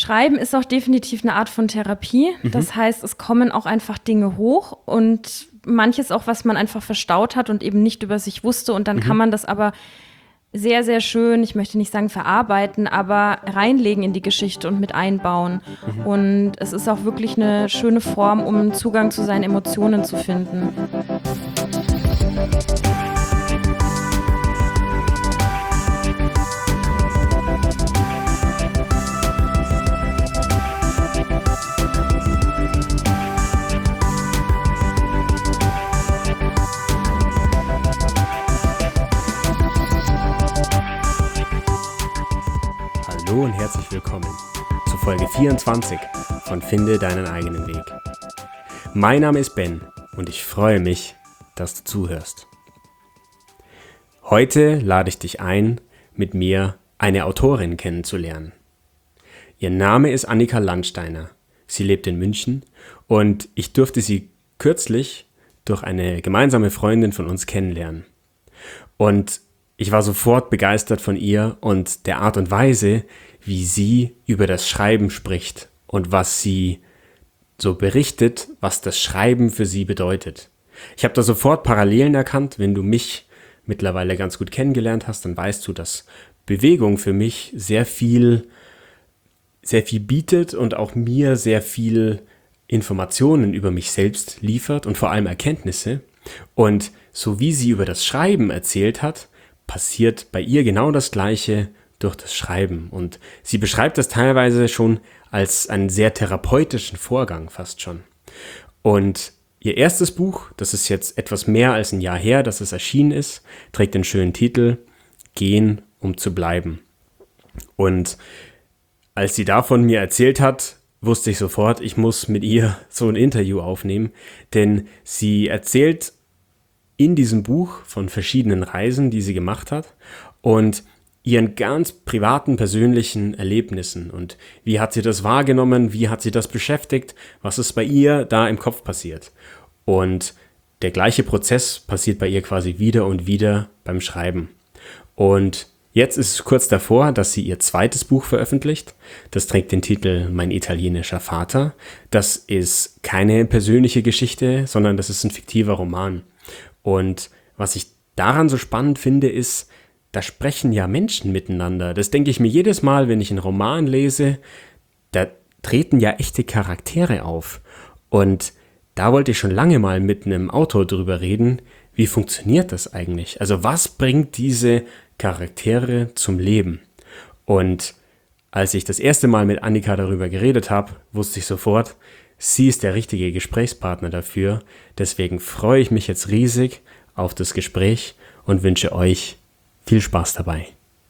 Schreiben ist auch definitiv eine Art von Therapie. Das heißt, es kommen auch einfach Dinge hoch und manches auch, was man einfach verstaut hat und eben nicht über sich wusste. Und dann kann man das aber sehr, sehr schön, ich möchte nicht sagen verarbeiten, aber reinlegen in die Geschichte und mit einbauen. Und es ist auch wirklich eine schöne Form, um Zugang zu seinen Emotionen zu finden. Hallo und herzlich willkommen zu Folge 24 von Finde deinen eigenen Weg. Mein Name ist Ben und ich freue mich, dass du zuhörst. Heute lade ich dich ein, mit mir eine Autorin kennenzulernen. Ihr Name ist Annika Landsteiner. Sie lebt in München und ich durfte sie kürzlich durch eine gemeinsame Freundin von uns kennenlernen. Und ich war sofort begeistert von ihr und der Art und Weise, wie sie über das Schreiben spricht und was sie so berichtet, was das Schreiben für sie bedeutet. Ich habe da sofort Parallelen erkannt. Wenn du mich mittlerweile ganz gut kennengelernt hast, dann weißt du, dass Bewegung für mich sehr viel bietet und auch mir sehr viel Informationen über mich selbst liefert und vor allem Erkenntnisse. Und so wie sie über das Schreiben erzählt hat, passiert bei ihr genau das Gleiche durch das Schreiben. Und sie beschreibt das teilweise schon als einen sehr therapeutischen Vorgang fast schon. Und ihr erstes Buch, das ist jetzt etwas mehr als ein Jahr her, dass es erschienen ist, trägt den schönen Titel Gehen, um zu bleiben. Und als sie davon mir erzählt hat, wusste ich sofort, ich muss mit ihr so ein Interview aufnehmen, denn sie erzählt in diesem Buch von verschiedenen Reisen, die sie gemacht hat und ihren ganz privaten, persönlichen Erlebnissen und wie hat sie das wahrgenommen, wie hat sie das beschäftigt, was ist bei ihr da im Kopf passiert. Und der gleiche Prozess passiert bei ihr quasi wieder und wieder beim Schreiben. Und jetzt ist es kurz davor, dass sie ihr zweites Buch veröffentlicht. Das trägt den Titel Mein italienischer Vater. Das ist keine persönliche Geschichte, sondern das ist ein fiktiver Roman. Und was ich daran so spannend finde, ist, da sprechen ja Menschen miteinander. Das denke ich mir jedes Mal, wenn ich einen Roman lese, da treten ja echte Charaktere auf. Und da wollte ich schon lange mal mit einem Autor drüber reden, wie funktioniert das eigentlich? Also was bringt diese Charaktere zum Leben? Und als ich das erste Mal mit Annika darüber geredet habe, wusste ich sofort, sie ist der richtige Gesprächspartner dafür. Deswegen freue ich mich jetzt riesig auf das Gespräch und wünsche euch viel Spaß dabei.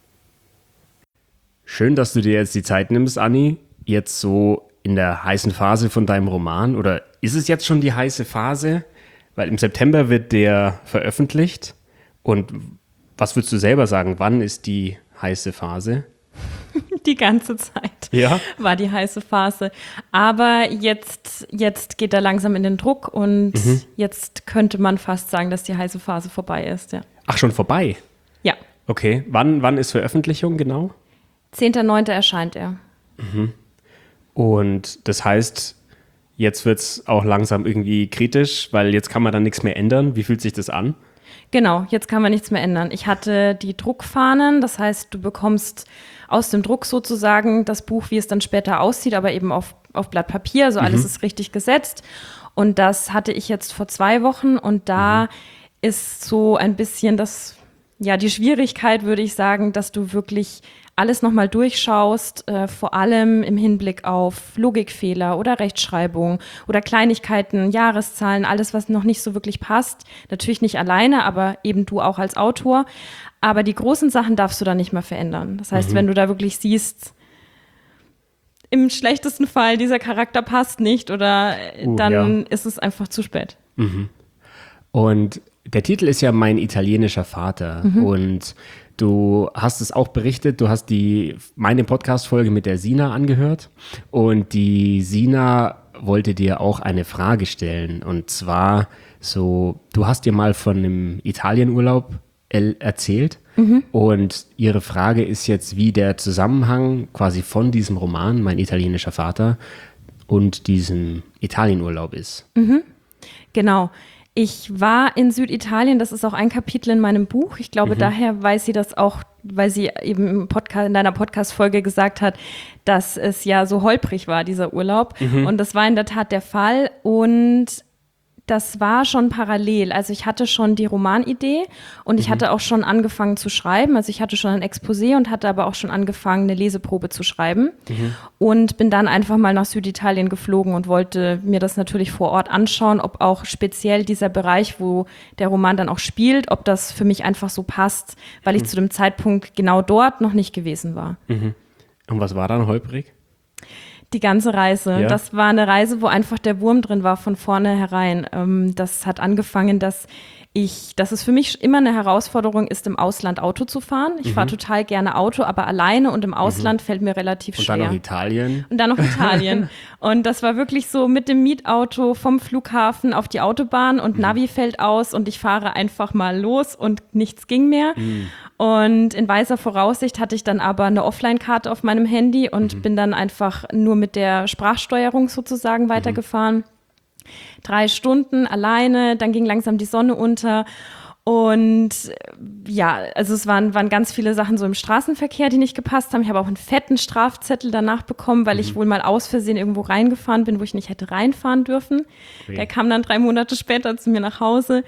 Schön, dass du dir jetzt die Zeit nimmst, Anni, jetzt so in der heißen Phase von deinem Roman. Oder ist es jetzt schon die heiße Phase? Weil im September wird der veröffentlicht. Und was würdest du selber sagen, wann ist die heiße Phase? Die ganze Zeit war die heiße Phase. Aber jetzt geht er langsam in den Druck und jetzt könnte man fast sagen, dass die heiße Phase vorbei ist. Ja. Ach, schon vorbei? Ja. Okay, wann ist Veröffentlichung genau? 10.9. erscheint er. Und das heißt, jetzt wird es auch langsam irgendwie kritisch, weil jetzt kann man dann nichts mehr ändern. Wie fühlt sich das an? Genau, jetzt kann man nichts mehr ändern. Ich hatte die Druckfahnen, das heißt, du bekommst aus dem Druck sozusagen das Buch, wie es dann später aussieht, aber eben auf Blatt Papier, also alles ist richtig gesetzt. Und das hatte ich jetzt vor 2 Wochen und da ist so ein bisschen die Schwierigkeit, würde ich sagen, dass du wirklich alles nochmal durchschaust, vor allem im Hinblick auf Logikfehler oder Rechtschreibung oder Kleinigkeiten, Jahreszahlen, alles, was noch nicht so wirklich passt. Natürlich nicht alleine, aber eben du auch als Autor. Aber die großen Sachen darfst du dann nicht mehr verändern. Das heißt, wenn du da wirklich siehst, im schlechtesten Fall, dieser Charakter passt nicht oder dann ist es einfach zu spät. Und der Titel ist ja Mein italienischer Vater und du hast es auch berichtet, du hast meine Podcast-Folge mit der Sina angehört und die Sina wollte dir auch eine Frage stellen und zwar so, du hast dir mal von einem Italienurlaub erzählt Und ihre Frage ist jetzt, wie der Zusammenhang quasi von diesem Roman, Mein italienischer Vater, und diesem Italienurlaub ist. Genau. Ich war in Süditalien, das ist auch ein Kapitel in meinem Buch. Ich glaube, daher weiß sie das auch, weil sie eben im Podcast, in deiner Podcast-Folge gesagt hat, dass es ja so holprig war, dieser Urlaub. Und das war in der Tat der Fall. Und das war schon parallel. Also ich hatte schon die Romanidee und ich hatte auch schon angefangen zu schreiben. Also ich hatte schon ein Exposé und hatte aber auch schon angefangen, eine Leseprobe zu schreiben. Und bin dann einfach mal nach Süditalien geflogen und wollte mir das natürlich vor Ort anschauen, ob auch speziell dieser Bereich, wo der Roman dann auch spielt, ob das für mich einfach so passt, weil ich zu dem Zeitpunkt genau dort noch nicht gewesen war. Und was war dann holprig? Die ganze Reise. Ja. Das war eine Reise, wo einfach der Wurm drin war von vornherein. Das hat angefangen, dass es für mich immer eine Herausforderung ist, im Ausland Auto zu fahren. Ich fahre total gerne Auto, aber alleine und im Ausland fällt mir relativ schwer. Und dann noch Italien. Und dann noch Italien. Und das war wirklich so mit dem Mietauto vom Flughafen auf die Autobahn und Navi fällt aus und ich fahre einfach mal los und nichts ging mehr. Und in weiser Voraussicht hatte ich dann aber eine Offline-Karte auf meinem Handy und bin dann einfach nur mit der Sprachsteuerung sozusagen weitergefahren. 3 Stunden alleine, dann ging langsam die Sonne unter. Und ja, also es waren ganz viele Sachen so im Straßenverkehr, die nicht gepasst haben. Ich habe auch einen fetten Strafzettel danach bekommen, weil ich wohl mal aus Versehen irgendwo reingefahren bin, wo ich nicht hätte reinfahren dürfen. Okay. Der kam dann 3 Monate später zu mir nach Hause.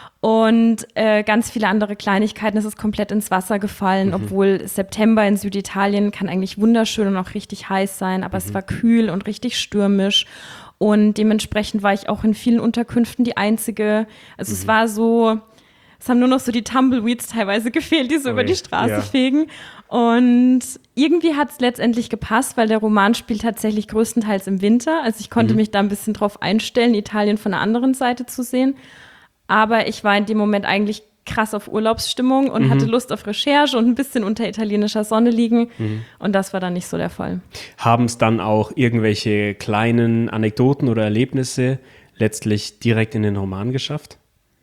Und ganz viele andere Kleinigkeiten. Es ist komplett ins Wasser gefallen, obwohl September in Süditalien kann eigentlich wunderschön und auch richtig heiß sein, aber es war kühl und richtig stürmisch. Und dementsprechend war ich auch in vielen Unterkünften die Einzige. Also es war so, es haben nur noch so die Tumbleweeds teilweise gefehlt, die so über die Straße fegen. Und irgendwie hat es letztendlich gepasst, weil der Roman spielt tatsächlich größtenteils im Winter. Also ich konnte mich da ein bisschen drauf einstellen, Italien von der anderen Seite zu sehen. Aber ich war in dem Moment eigentlich krass auf Urlaubsstimmung und hatte Lust auf Recherche und ein bisschen unter italienischer Sonne liegen. Und das war dann nicht so der Fall. Haben es dann auch irgendwelche kleinen Anekdoten oder Erlebnisse letztlich direkt in den Roman geschafft?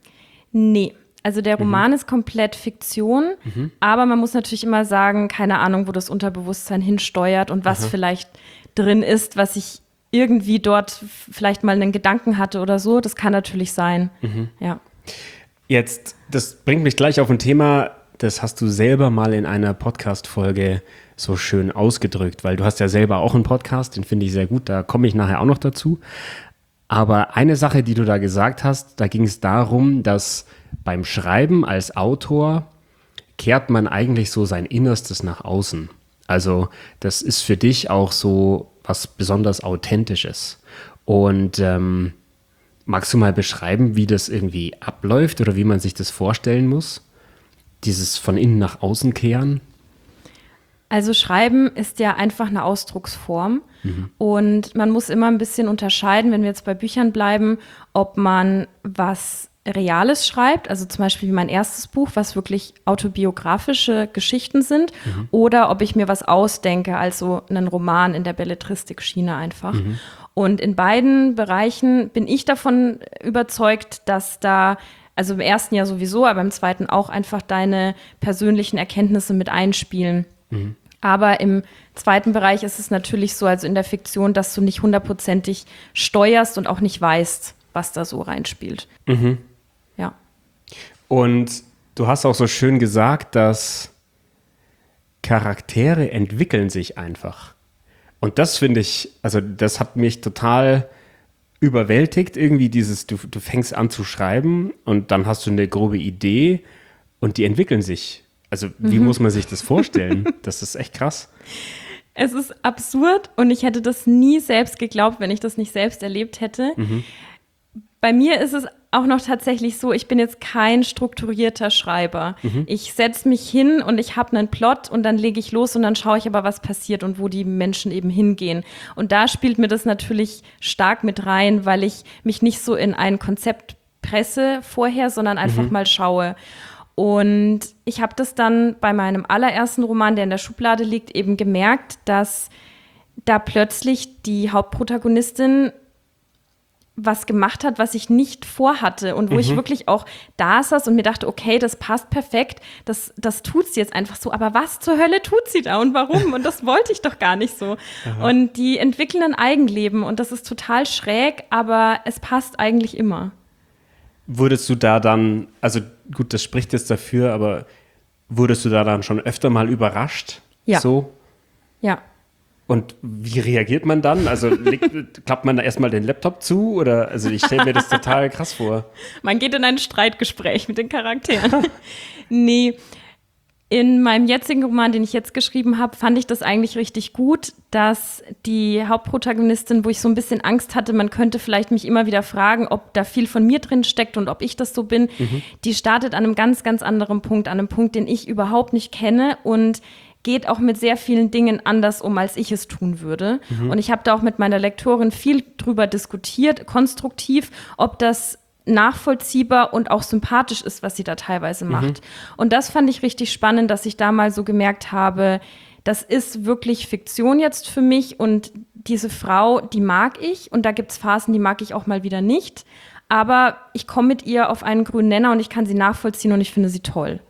Nee. Also der Roman ist komplett Fiktion, aber man muss natürlich immer sagen, keine Ahnung, wo das Unterbewusstsein hinsteuert und was vielleicht drin ist, was ich irgendwie dort vielleicht mal einen Gedanken hatte oder so. Das kann natürlich sein, ja. Jetzt, das bringt mich gleich auf ein Thema, das hast du selber mal in einer Podcast-Folge so schön ausgedrückt, weil du hast ja selber auch einen Podcast, den finde ich sehr gut, da komme ich nachher auch noch dazu. Aber eine Sache, die du da gesagt hast, da ging es darum, dass beim Schreiben als Autor kehrt man eigentlich so sein Innerstes nach außen. Also das ist für dich auch so was besonders Authentisches. Und magst du mal beschreiben, wie das irgendwie abläuft oder wie man sich das vorstellen muss? Dieses von innen nach außen kehren? Also Schreiben ist ja einfach eine Ausdrucksform und man muss immer ein bisschen unterscheiden, wenn wir jetzt bei Büchern bleiben, ob man was Reales schreibt, also zum Beispiel wie mein erstes Buch, was wirklich autobiografische Geschichten sind, oder ob ich mir was ausdenke, also einen Roman in der Belletristik-Schiene einfach. Und in beiden Bereichen bin ich davon überzeugt, dass da, also im ersten Jahr sowieso, aber im zweiten auch einfach deine persönlichen Erkenntnisse mit einspielen. Aber im zweiten Bereich ist es natürlich so, also in der Fiktion, dass du nicht 100%ig steuerst und auch nicht weißt, was da so reinspielt. Ja. Und du hast auch so schön gesagt, dass Charaktere entwickeln sich einfach. Und das finde ich, also das hat mich total überwältigt, irgendwie dieses, du fängst an zu schreiben und dann hast du eine grobe Idee und die entwickeln sich. Also wie muss man sich das vorstellen? Das ist echt krass. Es ist absurd und ich hätte das nie selbst geglaubt, wenn ich das nicht selbst erlebt hätte. Bei mir ist es auch noch tatsächlich so, ich bin jetzt kein strukturierter Schreiber. Ich setze mich hin und ich habe einen Plot und dann lege ich los und dann schaue ich aber, was passiert und wo die Menschen eben hingehen. Und da spielt mir das natürlich stark mit rein, weil ich mich nicht so in ein Konzept presse vorher, sondern einfach mal schaue. Und ich habe das dann bei meinem allerersten Roman, der in der Schublade liegt, eben gemerkt, dass da plötzlich die Hauptprotagonistin was gemacht hat, was ich nicht vorhatte und wo ich wirklich auch da saß und mir dachte, okay, das passt perfekt, das tut sie jetzt einfach so, aber was zur Hölle tut sie da und warum? Und das wollte ich doch gar nicht so. Aha. Und die entwickeln ein Eigenleben und das ist total schräg, aber es passt eigentlich immer. Wurdest du da dann, also gut, das spricht jetzt dafür, aber wurdest du da dann schon öfter mal überrascht? Ja. So? Ja. Und wie reagiert man dann? Also klappt man da erstmal den Laptop zu? Oder, also ich stelle mir das total krass vor. Man geht in ein Streitgespräch mit den Charakteren. Nee, in meinem jetzigen Roman, den ich jetzt geschrieben habe, fand ich das eigentlich richtig gut, dass die Hauptprotagonistin, wo ich so ein bisschen Angst hatte, man könnte vielleicht mich immer wieder fragen, ob da viel von mir drin steckt und ob ich das so bin, die startet an einem ganz, ganz anderen Punkt, an einem Punkt, den ich überhaupt nicht kenne und geht auch mit sehr vielen Dingen anders um, als ich es tun würde. Und ich habe da auch mit meiner Lektorin viel drüber diskutiert, konstruktiv, ob das nachvollziehbar und auch sympathisch ist, was sie da teilweise macht. Und das fand ich richtig spannend, dass ich da mal so gemerkt habe, das ist wirklich Fiktion jetzt für mich und diese Frau, die mag ich und da gibt es Phasen, die mag ich auch mal wieder nicht. Aber ich komme mit ihr auf einen grünen Nenner und ich kann sie nachvollziehen und ich finde sie toll.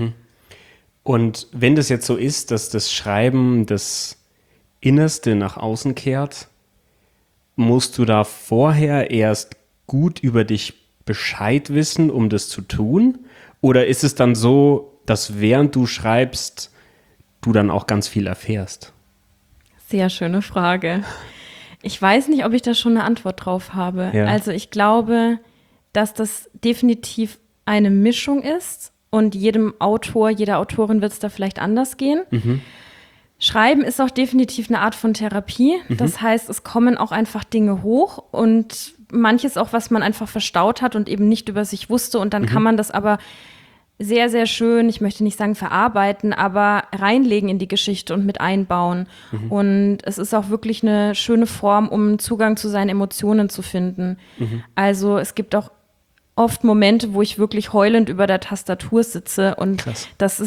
Und wenn das jetzt so ist, dass das Schreiben das Innerste nach außen kehrt, musst du da vorher erst gut über dich Bescheid wissen, um das zu tun? Oder ist es dann so, dass während du schreibst, du dann auch ganz viel erfährst? Sehr schöne Frage. Ich weiß nicht, ob ich da schon eine Antwort drauf habe. Ja. Also ich glaube, dass das definitiv eine Mischung ist. Und jedem Autor, jeder Autorin wird es da vielleicht anders gehen. Schreiben ist auch definitiv eine Art von Therapie. Das heißt, es kommen auch einfach Dinge hoch und manches auch, was man einfach verstaut hat und eben nicht über sich wusste. Und dann kann man das aber sehr, sehr schön, ich möchte nicht sagen verarbeiten, aber reinlegen in die Geschichte und mit einbauen. Und es ist auch wirklich eine schöne Form, um Zugang zu seinen Emotionen zu finden. Also es gibt auch oft Momente, wo ich wirklich heulend über der Tastatur sitze und krass. Das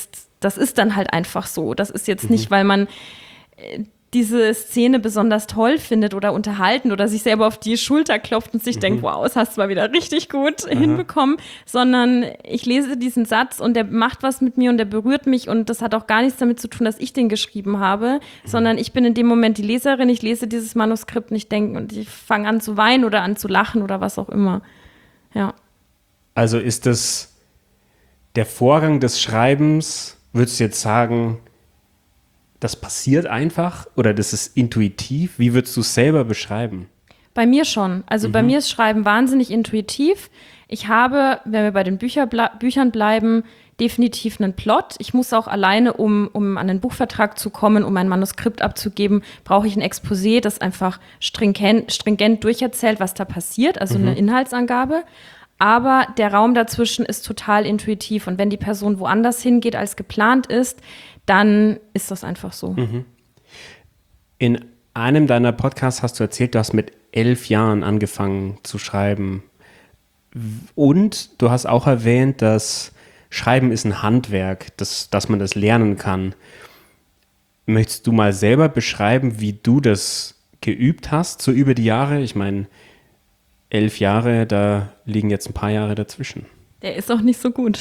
ist dann halt einfach so. Das ist jetzt nicht, weil man diese Szene besonders toll findet oder unterhalten oder sich selber auf die Schulter klopft und sich denkt, wow, das hast du mal wieder richtig gut hinbekommen, sondern ich lese diesen Satz und der macht was mit mir und der berührt mich und das hat auch gar nichts damit zu tun, dass ich den geschrieben habe, sondern ich bin in dem Moment die Leserin, ich lese dieses Manuskript und ich denke und ich fange an zu weinen oder an zu lachen oder was auch immer. Ja. Also ist das der Vorgang des Schreibens, würdest du jetzt sagen, das passiert einfach oder das ist intuitiv? Wie würdest du es selber beschreiben? Bei mir schon. Also bei mir ist Schreiben wahnsinnig intuitiv. Ich habe, wenn wir bei den Büchern bleiben, definitiv einen Plot. Ich muss auch alleine, um an den Buchvertrag zu kommen, um ein Manuskript abzugeben, brauche ich ein Exposé, das einfach stringent durcherzählt, was da passiert, also eine Inhaltsangabe. Aber der Raum dazwischen ist total intuitiv. Und wenn die Person woanders hingeht, als geplant ist, dann ist das einfach so. In einem deiner Podcasts hast du erzählt, du hast mit 11 Jahren angefangen zu schreiben. Und du hast auch erwähnt, dass Schreiben ist ein Handwerk, dass man das lernen kann. Möchtest du mal selber beschreiben, wie du das geübt hast, so über die Jahre? Ich meine, 11 Jahre, da liegen jetzt ein paar Jahre dazwischen. Der ist auch nicht so gut.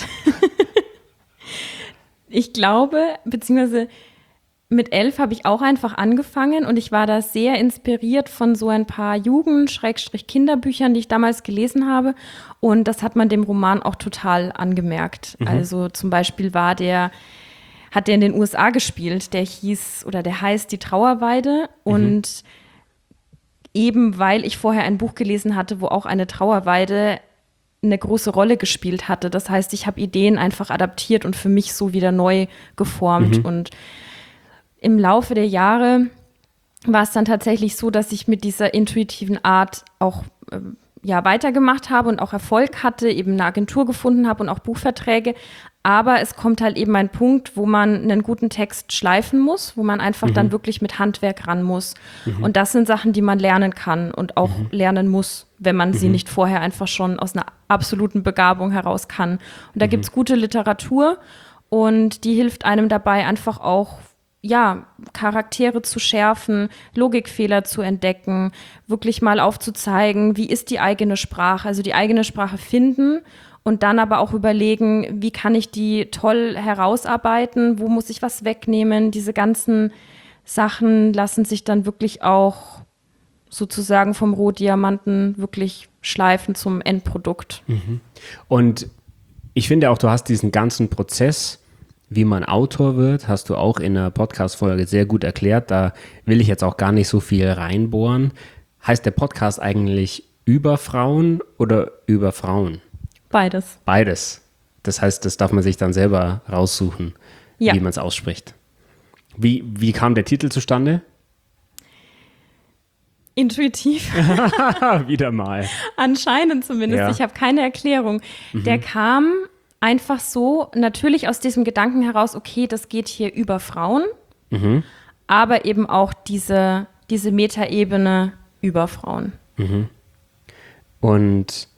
Ich glaube, beziehungsweise mit 11 habe ich auch einfach angefangen und ich war da sehr inspiriert von so ein paar Jugend-Kinderbüchern, die ich damals gelesen habe. Und das hat man dem Roman auch total angemerkt. Also zum Beispiel hat der in den USA gespielt, der heißt Die Trauerweide. Und eben weil ich vorher ein Buch gelesen hatte, wo auch eine Trauerweide eine große Rolle gespielt hatte. Das heißt, ich habe Ideen einfach adaptiert und für mich so wieder neu geformt. Und im Laufe der Jahre war es dann tatsächlich so, dass ich mit dieser intuitiven Art auch weitergemacht habe und auch Erfolg hatte, eben eine Agentur gefunden habe und auch Buchverträge. Aber es kommt halt eben ein Punkt, wo man einen guten Text schleifen muss, wo man einfach dann wirklich mit Handwerk ran muss. Und das sind Sachen, die man lernen kann und auch lernen muss, wenn man sie nicht vorher einfach schon aus einer absoluten Begabung heraus kann. Und da gibt es gute Literatur und die hilft einem dabei, einfach auch ja, Charaktere zu schärfen, Logikfehler zu entdecken, wirklich mal aufzuzeigen, wie ist die eigene Sprache, also die eigene Sprache finden und dann aber auch überlegen, wie kann ich die toll herausarbeiten, wo muss ich was wegnehmen. Diese ganzen Sachen lassen sich dann wirklich auch sozusagen vom Rohdiamanten wirklich schleifen zum Endprodukt. Und ich finde auch, du hast diesen ganzen Prozess, wie man Autor wird, hast du auch in einer Podcast-Folge sehr gut erklärt. Da will ich jetzt auch gar nicht so viel reinbohren. Heißt der Podcast eigentlich über Frauen oder über Frauen? Beides. Beides. Das heißt, das darf man sich dann selber raussuchen, Ja. wie man es ausspricht. Wie kam der Titel zustande? Intuitiv. Wieder mal. Anscheinend zumindest. Ja. Ich habe keine Erklärung. Der kam einfach so, natürlich aus diesem Gedanken heraus, okay, das geht hier über Frauen, aber eben auch diese Metaebene über Frauen. Und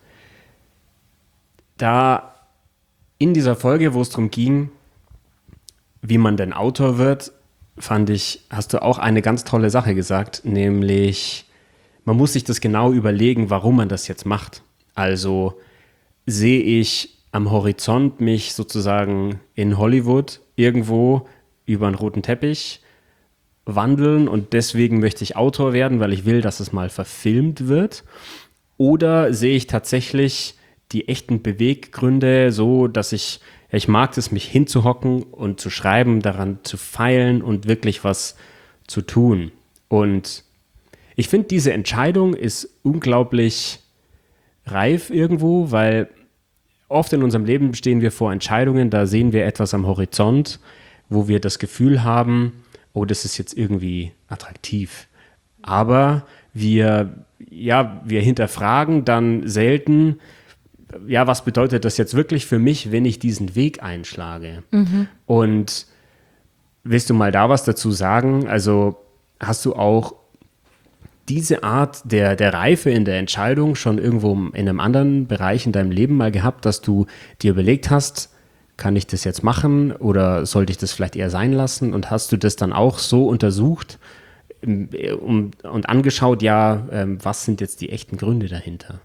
da in dieser Folge, wo es darum ging, wie man denn Autor wird, fand ich, hast du auch eine ganz tolle Sache gesagt, nämlich man muss sich das genau überlegen, warum man das jetzt macht. Also sehe ich am Horizont mich sozusagen in Hollywood irgendwo über einen roten Teppich wandeln und deswegen möchte ich Autor werden, weil ich will, dass es mal verfilmt wird? Oder sehe ich tatsächlich die echten Beweggründe so, dass ich mag es, mich hinzuhocken und zu schreiben, daran zu feilen und wirklich was zu tun. Und ich finde, diese Entscheidung ist unglaublich reif irgendwo, weil oft in unserem Leben stehen wir vor Entscheidungen, da sehen wir etwas am Horizont, wo wir das Gefühl haben, oh, das ist jetzt irgendwie attraktiv. Aber wir hinterfragen dann selten, ja, was bedeutet das jetzt wirklich für mich, wenn ich diesen Weg einschlage? Und willst du mal da was dazu sagen? Also hast du auch diese Art der Reife in der Entscheidung schon irgendwo in einem anderen Bereich in deinem Leben mal gehabt, dass du dir überlegt hast, kann ich das jetzt machen oder sollte ich das vielleicht eher sein lassen? Und hast du das dann auch so untersucht und angeschaut, was sind jetzt die echten Gründe dahinter?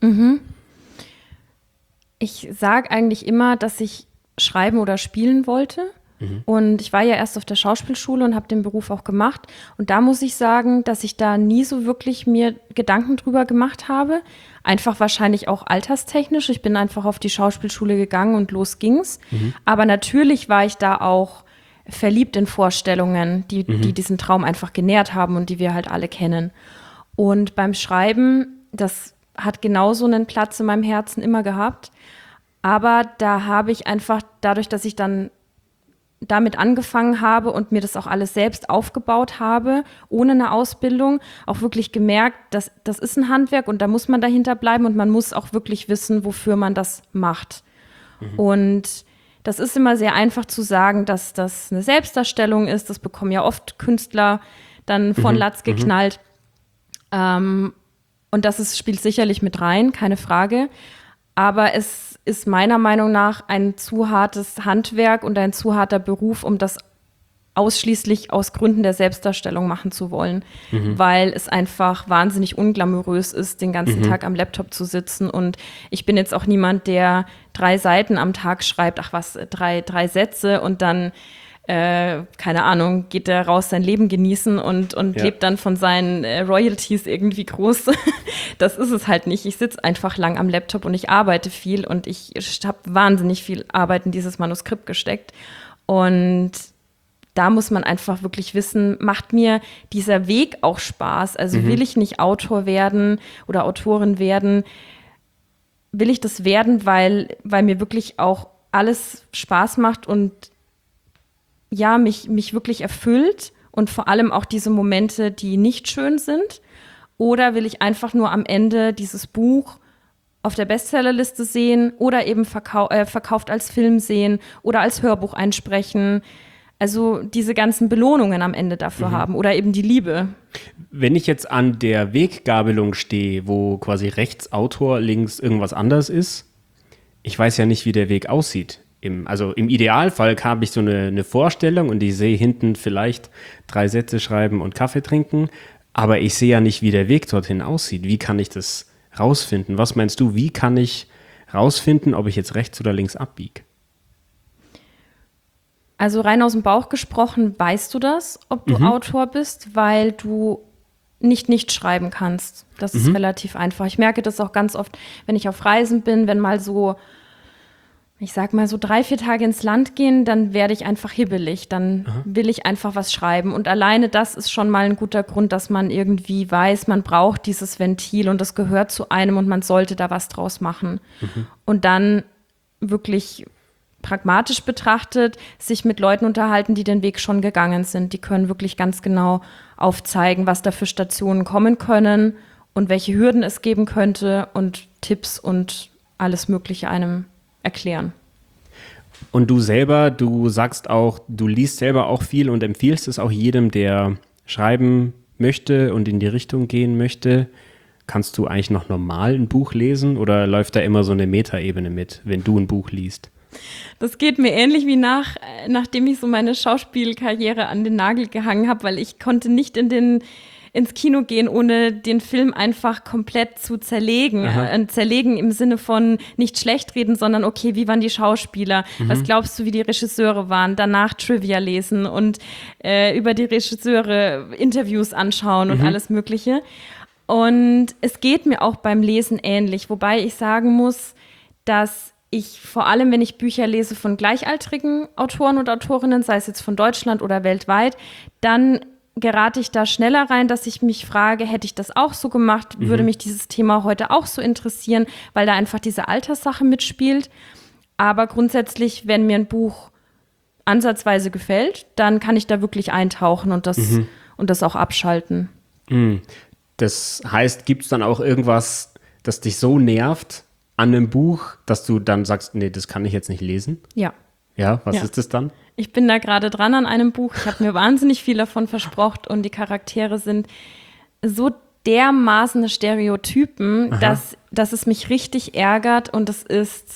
Ich sage eigentlich immer, dass ich schreiben oder spielen wollte. Und ich war ja erst auf der Schauspielschule und habe den Beruf auch gemacht. Und da muss ich sagen, dass ich da nie so wirklich mir Gedanken drüber gemacht habe. Einfach wahrscheinlich auch alterstechnisch. Ich bin einfach auf die Schauspielschule gegangen und los ging's. Aber natürlich war ich da auch verliebt in Vorstellungen, die diesen Traum einfach genährt haben und die wir halt alle kennen. Und beim Schreiben, das hat genauso einen Platz in meinem Herzen immer gehabt. Aber da habe ich einfach, dadurch, dass ich dann damit angefangen habe und mir das auch alles selbst aufgebaut habe, ohne eine Ausbildung, auch wirklich gemerkt, dass das ist ein Handwerk und da muss man dahinter bleiben und man muss auch wirklich wissen, wofür man das macht. Und das ist immer sehr einfach zu sagen, dass das eine Selbstdarstellung ist. Das bekommen ja oft Künstler dann von Latz geknallt. Und das spielt sicherlich mit rein, keine Frage. Aber es ist meiner Meinung nach ein zu hartes Handwerk und ein zu harter Beruf, um das ausschließlich aus Gründen der Selbstdarstellung machen zu wollen, weil es einfach wahnsinnig unglamourös ist, den ganzen Tag am Laptop zu sitzen. Und ich bin jetzt auch niemand, der 3 Seiten am Tag schreibt, 3 Sätze und dann keine Ahnung, geht er raus sein Leben genießen und lebt dann von seinen Royalties irgendwie groß. Das ist es halt nicht. Ich sitze einfach lang am Laptop und ich arbeite viel und ich habe wahnsinnig viel Arbeit in dieses Manuskript gesteckt. Und da muss man einfach wirklich wissen, macht mir dieser Weg auch Spaß? Also will ich nicht Autor werden oder Autorin werden? Will ich das werden, weil mir wirklich auch alles Spaß macht und ja, mich wirklich erfüllt und vor allem auch diese Momente, die nicht schön sind? Oder will ich einfach nur am Ende dieses Buch auf der Bestsellerliste sehen oder eben verkauft als Film sehen oder als Hörbuch einsprechen? Also diese ganzen Belohnungen am Ende dafür haben oder eben die Liebe. Wenn ich jetzt an der Weggabelung stehe, wo quasi rechts Autor, links irgendwas anderes ist, ich weiß ja nicht, wie der Weg aussieht. also im Idealfall habe ich so eine Vorstellung und ich sehe hinten vielleicht 3 Sätze schreiben und Kaffee trinken, aber ich sehe ja nicht, wie der Weg dorthin aussieht. Wie kann ich das rausfinden? Was meinst du, wie kann ich rausfinden, ob ich jetzt rechts oder links abbiege? Also rein aus dem Bauch gesprochen, weißt du das, ob du Autor bist, weil du nicht schreiben kannst. Das ist relativ einfach. Ich merke das auch ganz oft, wenn ich auf Reisen bin, wenn mal so, ich sag mal so 3-4 Tage ins Land gehen, dann werde ich einfach hibbelig. Dann will ich einfach was schreiben. Und alleine das ist schon mal ein guter Grund, dass man irgendwie weiß, man braucht dieses Ventil und das gehört zu einem und man sollte da was draus machen. Und dann wirklich pragmatisch betrachtet, sich mit Leuten unterhalten, die den Weg schon gegangen sind. Die können wirklich ganz genau aufzeigen, was da für Stationen kommen können und welche Hürden es geben könnte und Tipps und alles Mögliche einem erklären. Und du selber, du sagst auch, du liest selber auch viel und empfiehlst es auch jedem, der schreiben möchte und in die Richtung gehen möchte. Kannst du eigentlich noch normal ein Buch lesen oder läuft da immer so eine Metaebene mit, wenn du ein Buch liest? Das geht mir ähnlich wie nachdem ich so meine Schauspielkarriere an den Nagel gehangen habe, weil ich konnte nicht ins Kino gehen, ohne den Film einfach komplett zu zerlegen. Zerlegen im Sinne von nicht schlecht reden, sondern okay, wie waren die Schauspieler? Was glaubst du, wie die Regisseure waren? Danach Trivia lesen und über die Regisseure Interviews anschauen und alles Mögliche. Und es geht mir auch beim Lesen ähnlich, wobei ich sagen muss, dass ich vor allem, wenn ich Bücher lese von gleichaltrigen Autoren und Autorinnen, sei es jetzt von Deutschland oder weltweit, dann gerate ich da schneller rein, dass ich mich frage, hätte ich das auch so gemacht, würde mich dieses Thema heute auch so interessieren, weil da einfach diese Alterssache mitspielt. Aber grundsätzlich, wenn mir ein Buch ansatzweise gefällt, dann kann ich da wirklich eintauchen und das auch abschalten. Das heißt, gibt es dann auch irgendwas, das dich so nervt an einem Buch, dass du dann sagst, nee, das kann ich jetzt nicht lesen? Ja. Ja, was ist das dann? Ich bin da gerade dran an einem Buch. Ich habe mir wahnsinnig viel davon versprochen und die Charaktere sind so dermaßen Stereotypen, dass es mich richtig ärgert und es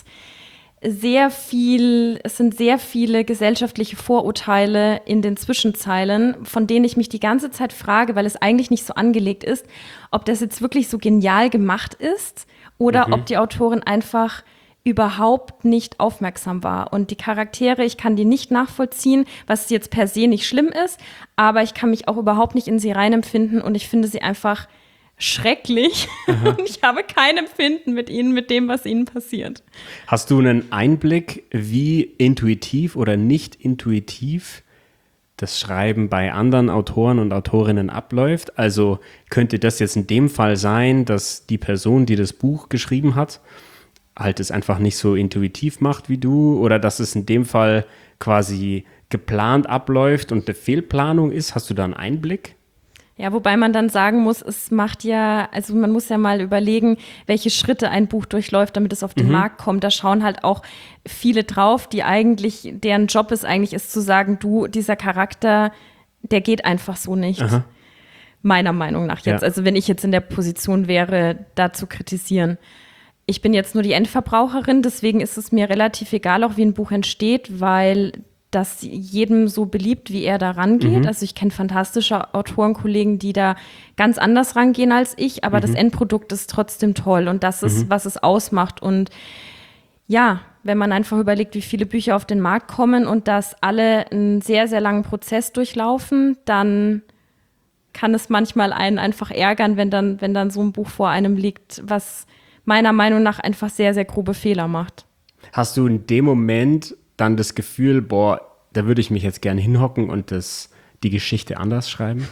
sind sehr viele gesellschaftliche Vorurteile in den Zwischenzeilen, von denen ich mich die ganze Zeit frage, weil es eigentlich nicht so angelegt ist, ob das jetzt wirklich so genial gemacht ist oder ob die Autorin einfach überhaupt nicht aufmerksam war. Und die Charaktere, ich kann die nicht nachvollziehen, was jetzt per se nicht schlimm ist, aber ich kann mich auch überhaupt nicht in sie reinempfinden und ich finde sie einfach schrecklich und ich habe kein Empfinden mit ihnen, mit dem, was ihnen passiert. Hast du einen Einblick, wie intuitiv oder nicht intuitiv das Schreiben bei anderen Autoren und Autorinnen abläuft? Also könnte das jetzt in dem Fall sein, dass die Person, die das Buch geschrieben hat, halt es einfach nicht so intuitiv macht wie du oder dass es in dem Fall quasi geplant abläuft und eine Fehlplanung ist? Hast du da einen Einblick? Ja, wobei man dann sagen muss, man muss ja mal überlegen, welche Schritte ein Buch durchläuft, damit es auf den Markt kommt. Da schauen halt auch viele drauf, deren Job ist zu sagen, dieser Charakter, der geht einfach so nicht. Meiner Meinung nach jetzt. Ja. Also wenn ich jetzt in der Position wäre, da zu kritisieren. Ich bin jetzt nur die Endverbraucherin, deswegen ist es mir relativ egal, auch wie ein Buch entsteht, weil das jedem so beliebt, wie er da rangeht. Also ich kenne fantastische Autorenkollegen, die da ganz anders rangehen als ich, aber das Endprodukt ist trotzdem toll und das ist, was es ausmacht. Und ja, wenn man einfach überlegt, wie viele Bücher auf den Markt kommen und dass alle einen sehr, sehr langen Prozess durchlaufen, dann kann es manchmal einen einfach ärgern, wenn dann so ein Buch vor einem liegt, was meiner Meinung nach einfach sehr, sehr grobe Fehler macht. Hast du in dem Moment dann das Gefühl, boah, da würde ich mich jetzt gerne hinhocken und die Geschichte anders schreiben?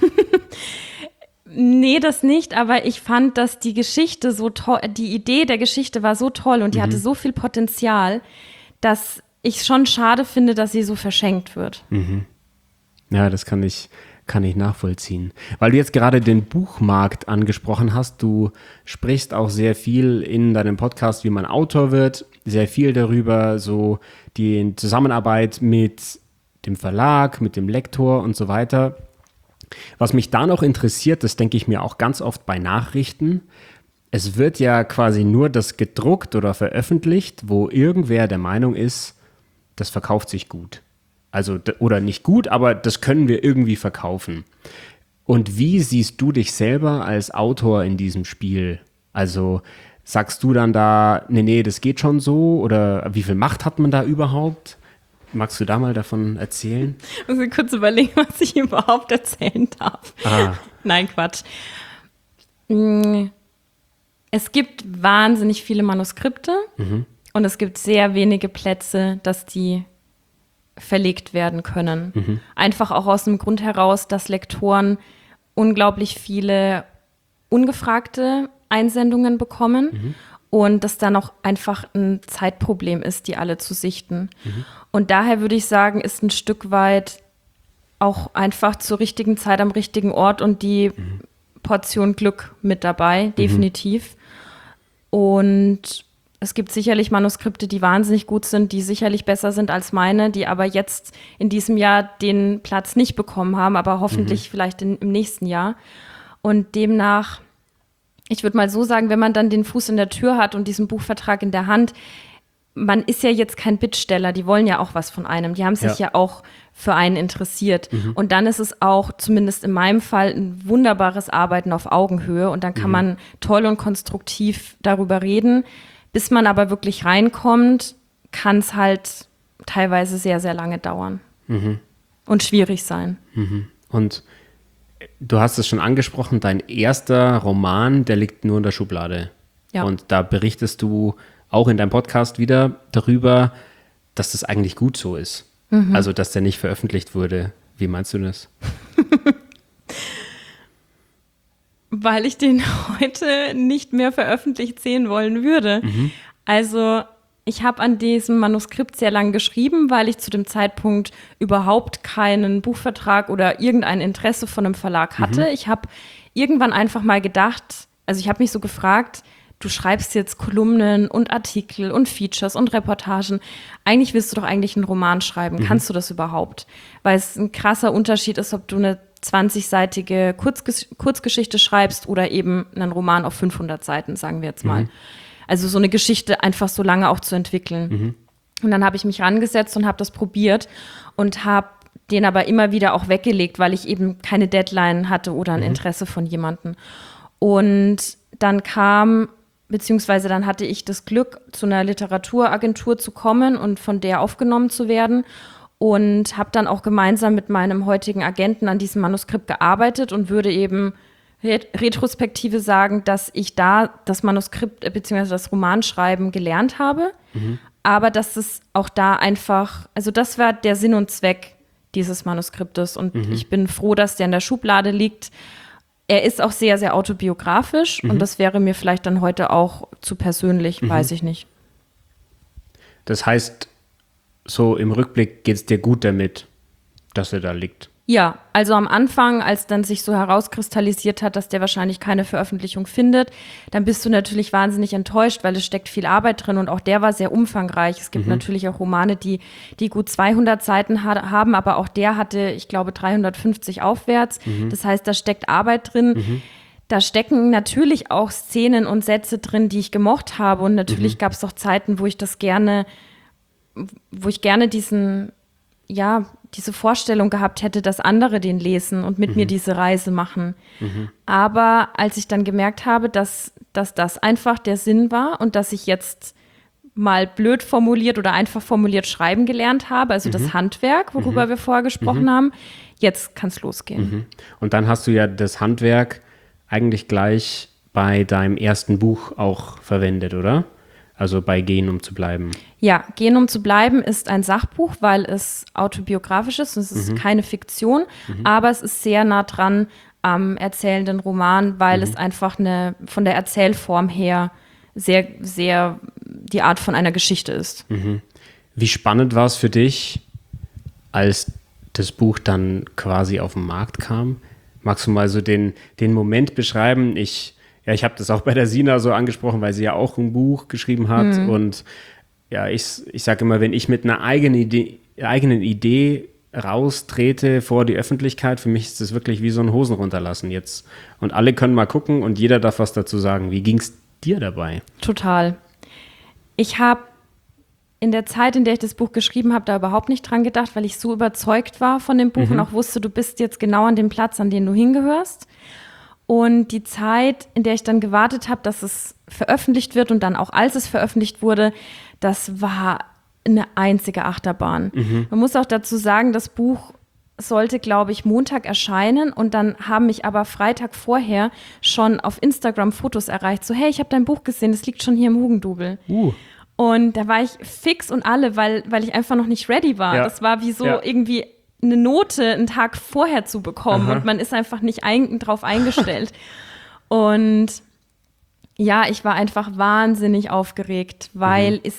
Nee, das nicht, aber ich fand, dass die Geschichte so toll, die Idee der Geschichte war so toll und die hatte so viel Potenzial, dass ich es schon schade finde, dass sie so verschenkt wird. Ja, das kann ich nachvollziehen. Weil du jetzt gerade den Buchmarkt angesprochen hast, du sprichst auch sehr viel in deinem Podcast, wie man Autor wird, sehr viel darüber, so die Zusammenarbeit mit dem Verlag, mit dem Lektor und so weiter. Was mich da noch interessiert, das denke ich mir auch ganz oft bei Nachrichten, es wird ja quasi nur das gedruckt oder veröffentlicht, wo irgendwer der Meinung ist, das verkauft sich gut. Also, oder nicht gut, aber das können wir irgendwie verkaufen. Und wie siehst du dich selber als Autor in diesem Spiel? Also sagst du dann da, nee, das geht schon so? Oder wie viel Macht hat man da überhaupt? Magst du da mal davon erzählen? Ich muss mir kurz überlegen, was ich überhaupt erzählen darf. Nein, Quatsch. Es gibt wahnsinnig viele Manuskripte und es gibt sehr wenige Plätze, dass die verlegt werden können. Einfach auch aus dem Grund heraus, dass Lektoren unglaublich viele ungefragte Einsendungen bekommen und das dann auch einfach ein Zeitproblem ist, die alle zu sichten. Und daher würde ich sagen, ist ein Stück weit auch einfach zur richtigen Zeit am richtigen Ort und die Portion Glück mit dabei, definitiv. Und es gibt sicherlich Manuskripte, die wahnsinnig gut sind, die sicherlich besser sind als meine, die aber jetzt in diesem Jahr den Platz nicht bekommen haben, aber hoffentlich vielleicht im nächsten Jahr. Und demnach, ich würde mal so sagen, wenn man dann den Fuß in der Tür hat und diesen Buchvertrag in der Hand, man ist ja jetzt kein Bittsteller, die wollen ja auch was von einem, die haben sich ja auch für einen interessiert. Und dann ist es auch, zumindest in meinem Fall, ein wunderbares Arbeiten auf Augenhöhe und dann kann man toll und konstruktiv darüber reden. Bis man aber wirklich reinkommt, kann es halt teilweise sehr, sehr lange dauern und schwierig sein. Und du hast es schon angesprochen, dein erster Roman, der liegt nur in der Schublade. Ja. Und da berichtest du auch in deinem Podcast wieder darüber, dass das eigentlich gut so ist. Also, dass der nicht veröffentlicht wurde. Wie meinst du das? Weil ich den heute nicht mehr veröffentlicht sehen wollen würde. Also ich habe an diesem Manuskript sehr lange geschrieben, weil ich zu dem Zeitpunkt überhaupt keinen Buchvertrag oder irgendein Interesse von einem Verlag hatte. Ich habe irgendwann einfach mal gedacht, also ich habe mich so gefragt, du schreibst jetzt Kolumnen und Artikel und Features und Reportagen. Eigentlich willst du doch eigentlich einen Roman schreiben. Kannst du das überhaupt? Weil es ein krasser Unterschied ist, ob du eine 20-seitige Kurzgeschichte schreibst oder eben einen Roman auf 500 Seiten, sagen wir jetzt mal. Also so eine Geschichte einfach so lange auch zu entwickeln. Und dann habe ich mich rangesetzt und habe das probiert und habe den aber immer wieder auch weggelegt, weil ich eben keine Deadline hatte oder ein Interesse von jemandem. Und dann beziehungsweise dann hatte ich das Glück, zu einer Literaturagentur zu kommen und von der aufgenommen zu werden und habe dann auch gemeinsam mit meinem heutigen Agenten an diesem Manuskript gearbeitet und würde eben Retrospektive sagen, dass ich da das Manuskript bzw. das Romanschreiben gelernt habe, aber dass es auch da einfach, also das war der Sinn und Zweck dieses Manuskriptes und ich bin froh, dass der in der Schublade liegt. Er ist auch sehr, sehr autobiografisch und das wäre mir vielleicht dann heute auch zu persönlich, weiß ich nicht. Das heißt, so im Rückblick geht es dir gut damit, dass er da liegt? Ja, also am Anfang, als dann sich so herauskristallisiert hat, dass der wahrscheinlich keine Veröffentlichung findet, dann bist du natürlich wahnsinnig enttäuscht, weil es steckt viel Arbeit drin und auch der war sehr umfangreich. Es gibt natürlich auch Romane, die gut 200 Seiten haben, aber auch der hatte, ich glaube, 350 aufwärts. Das heißt, da steckt Arbeit drin. Da stecken natürlich auch Szenen und Sätze drin, die ich gemocht habe und natürlich gab es auch Zeiten, wo ich gerne diese Vorstellung gehabt hätte, dass andere den lesen und mit mir diese Reise machen. Aber als ich dann gemerkt habe, dass das einfach der Sinn war und dass ich jetzt mal blöd formuliert oder einfach formuliert schreiben gelernt habe, also das Handwerk, worüber wir vorher gesprochen haben, jetzt kann es losgehen. Und dann hast du ja das Handwerk eigentlich gleich bei deinem ersten Buch auch verwendet, oder? Also bei Gehen, um zu bleiben. Ja, Gehen, um zu bleiben ist ein Sachbuch, weil es autobiografisch ist. Es ist keine Fiktion, aber es ist sehr nah dran am erzählenden Roman, weil es einfach von der Erzählform her sehr, sehr die Art von einer Geschichte ist. Wie spannend war es für dich, als das Buch dann quasi auf den Markt kam? Magst du mal so den Moment beschreiben? Ich habe das auch bei der Sina so angesprochen, weil sie ja auch ein Buch geschrieben hat. Und ja, ich sage immer, wenn ich mit einer eigenen Idee raustrete vor die Öffentlichkeit, für mich ist das wirklich wie so ein Hosen runterlassen jetzt. Und alle können mal gucken und jeder darf was dazu sagen. Wie ging es dir dabei? Total. Ich habe in der Zeit, in der ich das Buch geschrieben habe, da überhaupt nicht dran gedacht, weil ich so überzeugt war von dem Buch und auch wusste, du bist jetzt genau an dem Platz, an den du hingehörst. Und die Zeit, in der ich dann gewartet habe, dass es veröffentlicht wird und dann auch als es veröffentlicht wurde, das war eine einzige Achterbahn. Man muss auch dazu sagen, das Buch sollte, glaube ich, Montag erscheinen und dann haben mich aber Freitag vorher schon auf Instagram Fotos erreicht. So, hey, ich habe dein Buch gesehen, das liegt schon hier im Hugendubel. Und da war ich fix und alle, weil ich einfach noch nicht ready war. Ja. Das war wie so irgendwie eine Note einen Tag vorher zu bekommen und man ist einfach nicht drauf eingestellt. Und ja, ich war einfach wahnsinnig aufgeregt, weil es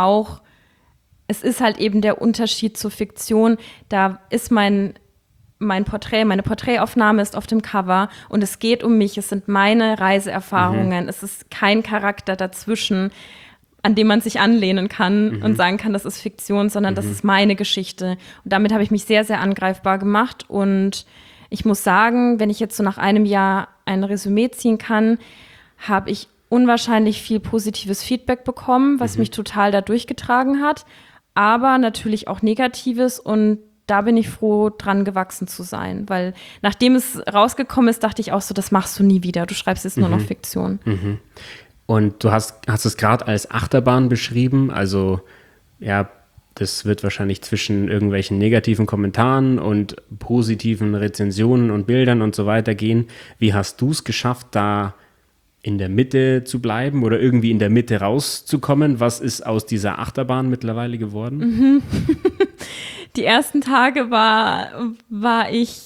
ist halt eben der Unterschied zur Fiktion. Da ist mein Porträt, meine Porträtaufnahme ist auf dem Cover und es geht um mich, es sind meine Reiseerfahrungen, es ist kein Charakter dazwischen, an dem man sich anlehnen kann und sagen kann, das ist Fiktion, sondern das ist meine Geschichte. Und damit habe ich mich sehr, sehr angreifbar gemacht. Und ich muss sagen, wenn ich jetzt so nach einem Jahr ein Resümee ziehen kann, habe ich unwahrscheinlich viel positives Feedback bekommen, was mich total da durchgetragen hat. Aber natürlich auch Negatives. Und da bin ich froh, dran gewachsen zu sein. Weil nachdem es rausgekommen ist, dachte ich auch so, das machst du nie wieder. Du schreibst jetzt nur noch Fiktion. Und du hast es gerade als Achterbahn beschrieben, also ja, das wird wahrscheinlich zwischen irgendwelchen negativen Kommentaren und positiven Rezensionen und Bildern und so weiter gehen. Wie hast du es geschafft, da in der Mitte zu bleiben oder irgendwie in der Mitte rauszukommen? Was ist aus dieser Achterbahn mittlerweile geworden? Die ersten Tage war ich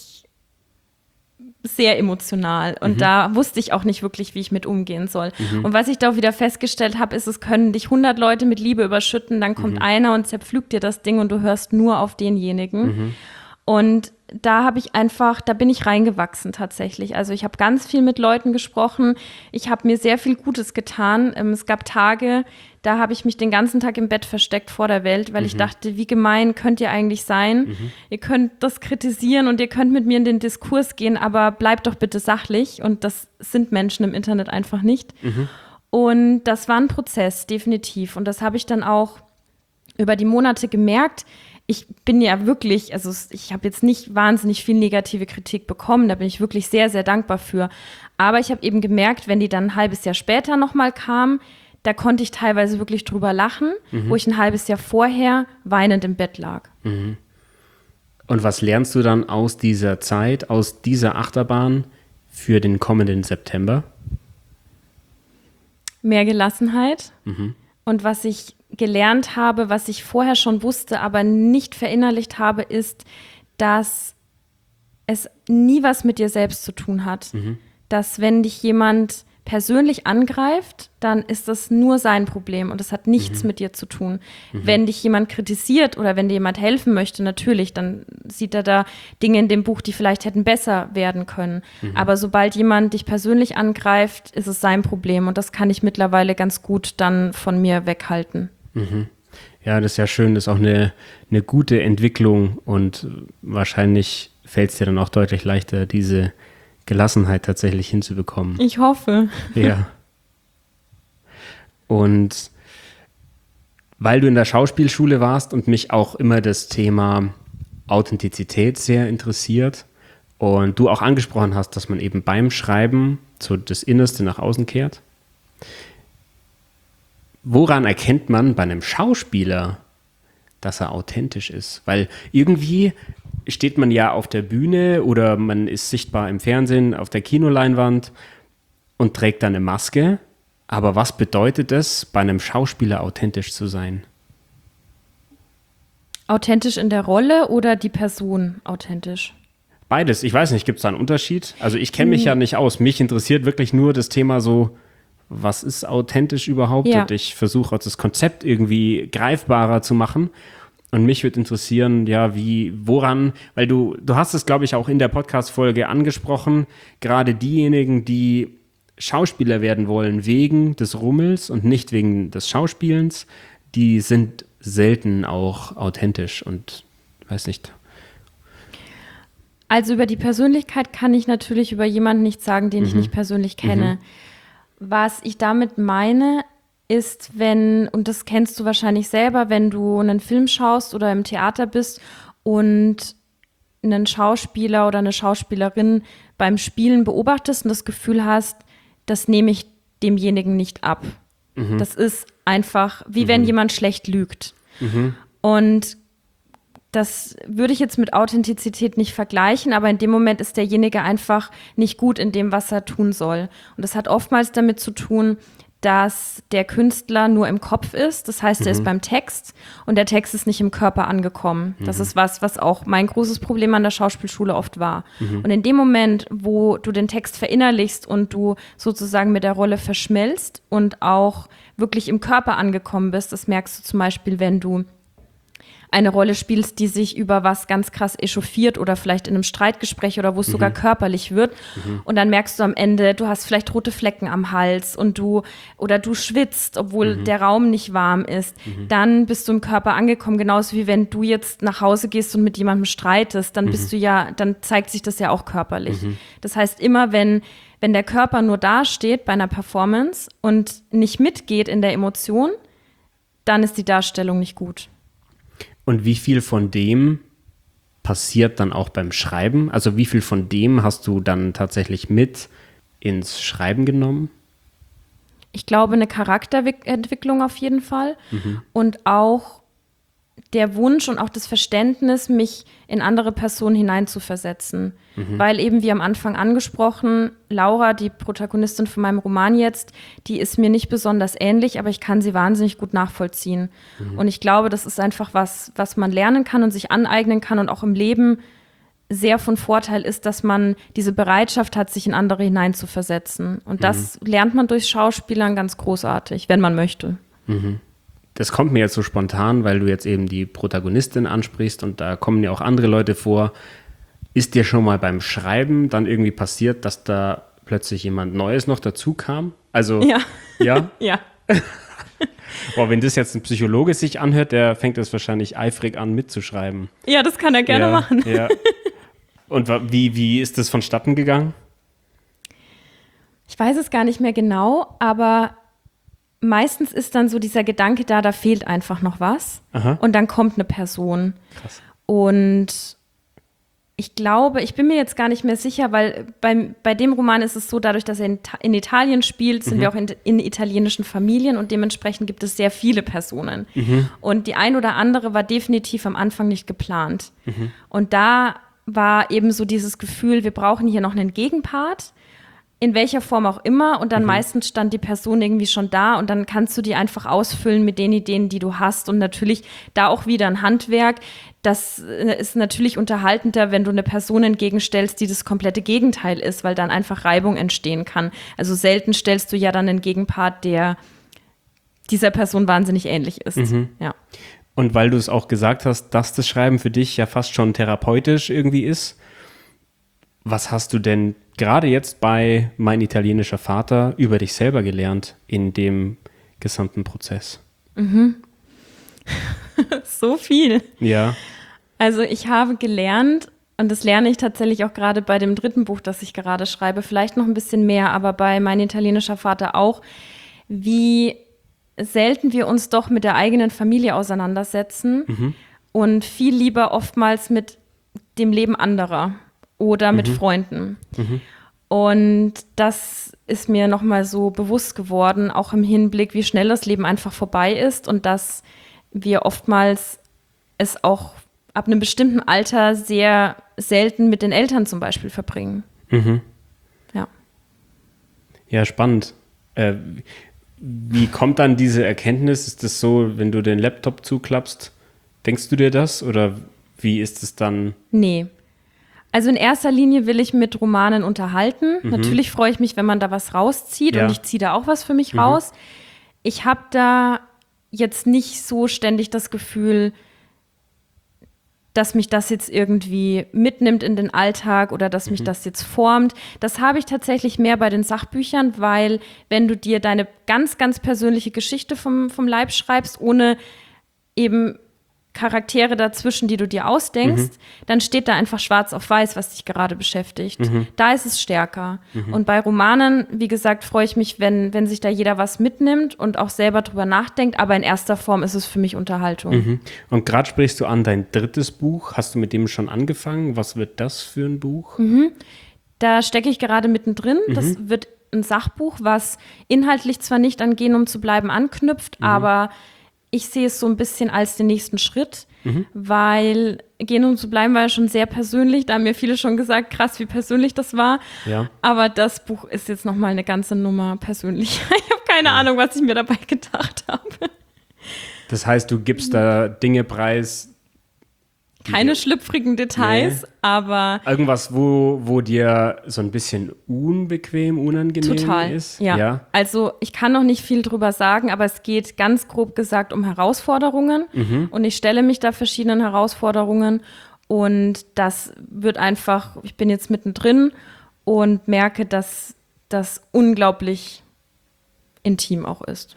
sehr emotional und da wusste ich auch nicht wirklich, wie ich mit umgehen soll. Und was ich da auch wieder festgestellt habe, ist, es können dich 100 Leute mit Liebe überschütten, dann kommt einer und zerpflügt dir das Ding und du hörst nur auf denjenigen. Und da bin ich reingewachsen tatsächlich. Also ich habe ganz viel mit Leuten gesprochen. Ich habe mir sehr viel Gutes getan. Es gab Tage, da habe ich mich den ganzen Tag im Bett versteckt vor der Welt, weil ich dachte, wie gemein könnt ihr eigentlich sein? Ihr könnt das kritisieren und ihr könnt mit mir in den Diskurs gehen, aber bleibt doch bitte sachlich. Und das sind Menschen im Internet einfach nicht. Und das war ein Prozess, definitiv. Und das habe ich dann auch über die Monate gemerkt. Ich bin ja wirklich, also ich habe jetzt nicht wahnsinnig viel negative Kritik bekommen, da bin ich wirklich sehr, sehr dankbar für. Aber ich habe eben gemerkt, wenn die dann ein halbes Jahr später nochmal kam, da konnte ich teilweise wirklich drüber lachen, wo ich ein halbes Jahr vorher weinend im Bett lag. Und was lernst du dann aus dieser Zeit, aus dieser Achterbahn für den kommenden September? Mehr Gelassenheit. Und was ich gelernt habe, was ich vorher schon wusste, aber nicht verinnerlicht habe, ist, dass es nie was mit dir selbst zu tun hat. Dass wenn dich jemand persönlich angreift, dann ist das nur sein Problem und es hat nichts mit dir zu tun. Wenn dich jemand kritisiert oder wenn dir jemand helfen möchte, natürlich, dann sieht er da Dinge in dem Buch, die vielleicht hätten besser werden können. Aber sobald jemand dich persönlich angreift, ist es sein Problem und das kann ich mittlerweile ganz gut dann von mir weghalten. Ja, das ist ja schön, das ist auch eine gute Entwicklung und wahrscheinlich fällt es dir dann auch deutlich leichter, diese Gelassenheit tatsächlich hinzubekommen. Ich hoffe. Ja. Und weil du in der Schauspielschule warst und mich auch immer das Thema Authentizität sehr interessiert und du auch angesprochen hast, dass man eben beim Schreiben so das Innerste nach außen kehrt, woran erkennt man bei einem Schauspieler, dass er authentisch ist? Weil irgendwie steht man ja auf der Bühne oder man ist sichtbar im Fernsehen, auf der Kinoleinwand und trägt dann eine Maske. Aber was bedeutet es, bei einem Schauspieler authentisch zu sein? Authentisch in der Rolle oder die Person authentisch? Beides. Ich weiß nicht, gibt es da einen Unterschied? Also ich kenne mich ja nicht aus. Mich interessiert wirklich nur das Thema so, was ist authentisch überhaupt? Ja. Und ich versuche auch das Konzept irgendwie greifbarer zu machen. Und mich würde interessieren, ja, woran, weil du hast es, glaube ich, auch in der Podcast-Folge angesprochen, gerade diejenigen, die Schauspieler werden wollen wegen des Rummels und nicht wegen des Schauspielens, die sind selten auch authentisch und weiß nicht. Also über die Persönlichkeit kann ich natürlich über jemanden nicht sagen, den ich nicht persönlich kenne. Was ich damit meine, ist, wenn, und das kennst du wahrscheinlich selber, wenn du einen Film schaust oder im Theater bist und einen Schauspieler oder eine Schauspielerin beim Spielen beobachtest und das Gefühl hast, das nehme ich demjenigen nicht ab. Das ist einfach, wie wenn jemand schlecht lügt. Und das würde ich jetzt mit Authentizität nicht vergleichen, aber in dem Moment ist derjenige einfach nicht gut in dem, was er tun soll. Und das hat oftmals damit zu tun, dass der Künstler nur im Kopf ist. Das heißt, er ist beim Text und der Text ist nicht im Körper angekommen. Das ist was auch mein großes Problem an der Schauspielschule oft war. Und in dem Moment, wo du den Text verinnerlichst und du sozusagen mit der Rolle verschmilzt und auch wirklich im Körper angekommen bist, das merkst du zum Beispiel, wenn du eine Rolle spielst, die sich über was ganz krass echauffiert oder vielleicht in einem Streitgespräch oder wo es sogar körperlich wird. Und dann merkst du am Ende, du hast vielleicht rote Flecken am Hals und du schwitzt, obwohl der Raum nicht warm ist. Dann bist du im Körper angekommen, genauso wie wenn du jetzt nach Hause gehst und mit jemandem streitest, dann bist du dann zeigt sich das ja auch körperlich. Das heißt, immer wenn der Körper nur dasteht bei einer Performance und nicht mitgeht in der Emotion, dann ist die Darstellung nicht gut. Und wie viel von dem passiert dann auch beim Schreiben? Also wie viel von dem hast du dann tatsächlich mit ins Schreiben genommen? Ich glaube, eine Charakterentwicklung auf jeden Fall. Und auch der Wunsch und auch das Verständnis, mich in andere Personen hineinzuversetzen. Weil eben, wie am Anfang angesprochen, Laura, die Protagonistin von meinem Roman jetzt, die ist mir nicht besonders ähnlich, aber ich kann sie wahnsinnig gut nachvollziehen. Und ich glaube, das ist einfach was man lernen kann und sich aneignen kann und auch im Leben sehr von Vorteil ist, dass man diese Bereitschaft hat, sich in andere hineinzuversetzen. Und das lernt man durch Schauspielern ganz großartig, wenn man möchte. Das kommt mir jetzt so spontan, weil du jetzt eben die Protagonistin ansprichst und da kommen ja auch andere Leute vor. Ist dir schon mal beim Schreiben dann irgendwie passiert, dass da plötzlich jemand Neues noch dazu kam? Also, Ja. Ja? Ja. Boah, wenn das jetzt ein Psychologe sich anhört, der fängt das wahrscheinlich eifrig an mitzuschreiben. Ja, das kann er gerne machen. Ja. Und wie ist das vonstatten gegangen? Ich weiß es gar nicht mehr genau, aber meistens ist dann so dieser Gedanke da fehlt einfach noch was. Aha. Und dann kommt eine Person. Krass. Und ich glaube, ich bin mir jetzt gar nicht mehr sicher, weil bei dem Roman ist es so, dadurch, dass er in Italien spielt, sind wir auch in italienischen Familien und dementsprechend gibt es sehr viele Personen. Und die ein oder andere war definitiv am Anfang nicht geplant. Und da war eben so dieses Gefühl, wir brauchen hier noch einen Gegenpart, in welcher Form auch immer. Und dann meistens stand die Person irgendwie schon da und dann kannst du die einfach ausfüllen mit den Ideen, die du hast. Und natürlich da auch wieder ein Handwerk. Das ist natürlich unterhaltender, wenn du eine Person entgegenstellst, die das komplette Gegenteil ist, weil dann einfach Reibung entstehen kann. Also selten stellst du ja dann einen Gegenpart, der dieser Person wahnsinnig ähnlich ist. Ja. Und weil du es auch gesagt hast, dass das Schreiben für dich ja fast schon therapeutisch irgendwie ist, was hast du denn gerade jetzt bei Mein italienischer Vater über dich selber gelernt in dem gesamten Prozess? So viel. Ja. Also ich habe gelernt, und das lerne ich tatsächlich auch gerade bei dem 3. Buch, das ich gerade schreibe, vielleicht noch ein bisschen mehr, aber bei Mein italienischer Vater auch, wie selten wir uns doch mit der eigenen Familie auseinandersetzen und viel lieber oftmals mit dem Leben anderer oder mit Freunden. Und das ist mir nochmal so bewusst geworden, auch im Hinblick, wie schnell das Leben einfach vorbei ist und dass wir oftmals es auch ab einem bestimmten Alter sehr selten mit den Eltern zum Beispiel verbringen. Ja. Ja, spannend. Wie kommt dann diese Erkenntnis? Ist das so, wenn du den Laptop zuklappst, denkst du dir das? Oder wie ist es dann? Nee. Also in erster Linie will ich mit Romanen unterhalten. Natürlich freue ich mich, wenn man da was rauszieht und ich ziehe da auch was für mich raus. Ich habe da jetzt nicht so ständig das Gefühl, dass mich das jetzt irgendwie mitnimmt in den Alltag oder dass mich das jetzt formt. Das habe ich tatsächlich mehr bei den Sachbüchern, weil wenn du dir deine ganz, ganz persönliche Geschichte vom Leib schreibst, ohne eben Charaktere dazwischen, die du dir ausdenkst, dann steht da einfach schwarz auf weiß, was dich gerade beschäftigt. Da ist es stärker. Und bei Romanen, wie gesagt, freue ich mich, wenn sich da jeder was mitnimmt und auch selber drüber nachdenkt, aber in erster Form ist es für mich Unterhaltung. Und gerade sprichst du an dein 3. Buch. Hast du mit dem schon angefangen? Was wird das für ein Buch? Da stecke ich gerade mittendrin. Das wird ein Sachbuch, was inhaltlich zwar nicht an Gehen um zu bleiben anknüpft, aber ich sehe es so ein bisschen als den nächsten Schritt, weil Gehen um zu bleiben war ja schon sehr persönlich. Da haben mir viele schon gesagt, krass, wie persönlich das war. Ja. Aber das Buch ist jetzt nochmal eine ganze Nummer persönlicher. Ich habe keine Ahnung, was ich mir dabei gedacht habe. Das heißt, du gibst da Dinge preis. Keine schlüpfrigen Details, aber irgendwas, wo dir so ein bisschen unangenehm total, ist? Ja. Also ich kann noch nicht viel drüber sagen, aber es geht ganz grob gesagt um Herausforderungen. Und ich stelle mich da verschiedenen Herausforderungen. Und das wird einfach, ich bin jetzt mittendrin und merke, dass das unglaublich intim auch ist.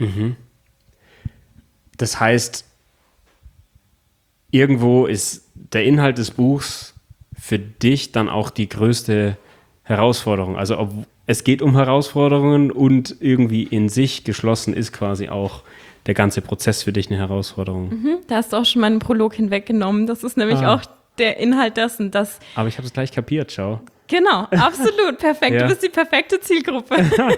Das heißt, irgendwo ist der Inhalt des Buchs für dich dann auch die größte Herausforderung. Also es geht um Herausforderungen und irgendwie in sich geschlossen ist quasi auch der ganze Prozess für dich eine Herausforderung. Da hast du auch schon meinen Prolog hinweggenommen. Das ist nämlich auch der Inhalt dessen, dass... Aber ich habe es gleich kapiert, schau. Genau, absolut, perfekt. Ja. Du bist die perfekte Zielgruppe.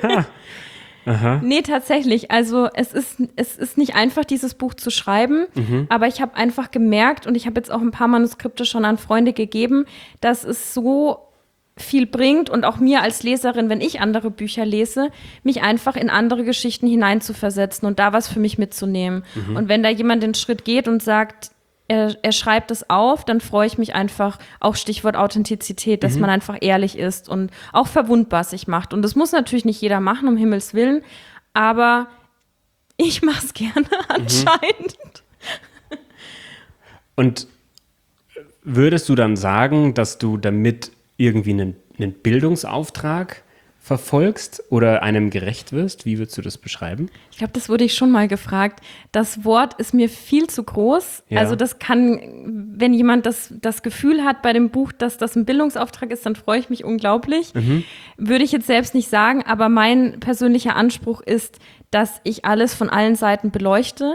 Nee, tatsächlich. Also es ist nicht einfach, dieses Buch zu schreiben, aber ich habe einfach gemerkt, und ich habe jetzt auch ein paar Manuskripte schon an Freunde gegeben, dass es so viel bringt und auch mir als Leserin, wenn ich andere Bücher lese, mich einfach in andere Geschichten hineinzuversetzen und da was für mich mitzunehmen. Und wenn da jemand den Schritt geht und sagt, er schreibt es auf, dann freue ich mich einfach, auch Stichwort Authentizität, dass man einfach ehrlich ist und auch verwundbar sich macht. Und das muss natürlich nicht jeder machen, um Himmels Willen, aber ich mache es gerne anscheinend. Und würdest du dann sagen, dass du damit irgendwie einen Bildungsauftrag verfolgst oder einem gerecht wirst? Wie würdest du das beschreiben? Ich glaube, das wurde ich schon mal gefragt. Das Wort ist mir viel zu groß. Ja. Also das kann, wenn jemand das Gefühl hat bei dem Buch, dass das ein Bildungsauftrag ist, dann freue ich mich unglaublich. Würde ich jetzt selbst nicht sagen, aber mein persönlicher Anspruch ist, dass ich alles von allen Seiten beleuchte.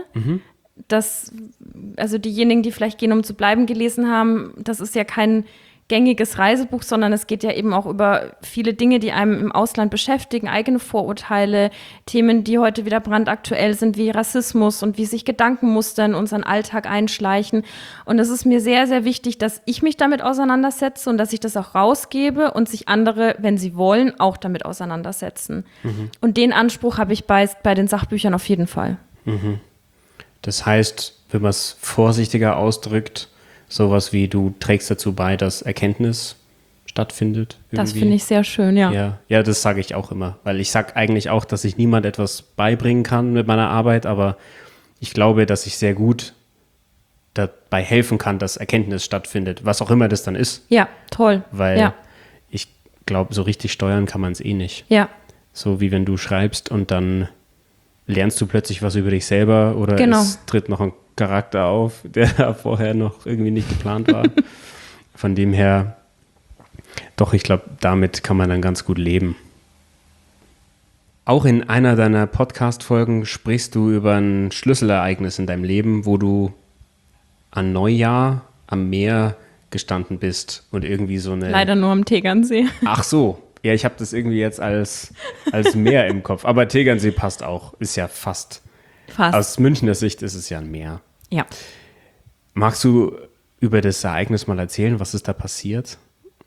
Also diejenigen, die vielleicht Gehen um zu bleiben gelesen haben, das ist ja kein gängiges Reisebuch, sondern es geht ja eben auch über viele Dinge, die einem im Ausland beschäftigen, eigene Vorurteile, Themen, die heute wieder brandaktuell sind, wie Rassismus und wie sich Gedankenmuster in unseren Alltag einschleichen. Und es ist mir sehr, sehr wichtig, dass ich mich damit auseinandersetze und dass ich das auch rausgebe und sich andere, wenn sie wollen, auch damit auseinandersetzen. Und den Anspruch habe ich bei den Sachbüchern auf jeden Fall. Das heißt, wenn man es vorsichtiger ausdrückt, sowas wie du trägst dazu bei, dass Erkenntnis stattfindet. Irgendwie. Das finde ich sehr schön, ja. Ja, das sage ich auch immer, weil ich sage eigentlich auch, dass ich niemand etwas beibringen kann mit meiner Arbeit, aber ich glaube, dass ich sehr gut dabei helfen kann, dass Erkenntnis stattfindet, was auch immer das dann ist. Ja, toll. Weil ich glaube, so richtig steuern kann man es eh nicht. Ja. So wie wenn du schreibst und dann lernst du plötzlich was über dich selber oder es tritt noch ein Charakter auf, der vorher noch irgendwie nicht geplant war. Von dem her, doch, ich glaube, damit kann man dann ganz gut leben. Auch in einer deiner Podcast-Folgen sprichst du über ein Schlüsselereignis in deinem Leben, wo du an Neujahr am Meer gestanden bist und irgendwie so eine... Leider nur am Tegernsee. Ach so, ja, ich habe das irgendwie jetzt als Meer im Kopf. Aber Tegernsee passt auch, ist ja fast. Aus Münchner Sicht ist es ja ein Meer. Ja. Magst du über das Ereignis mal erzählen, was ist da passiert?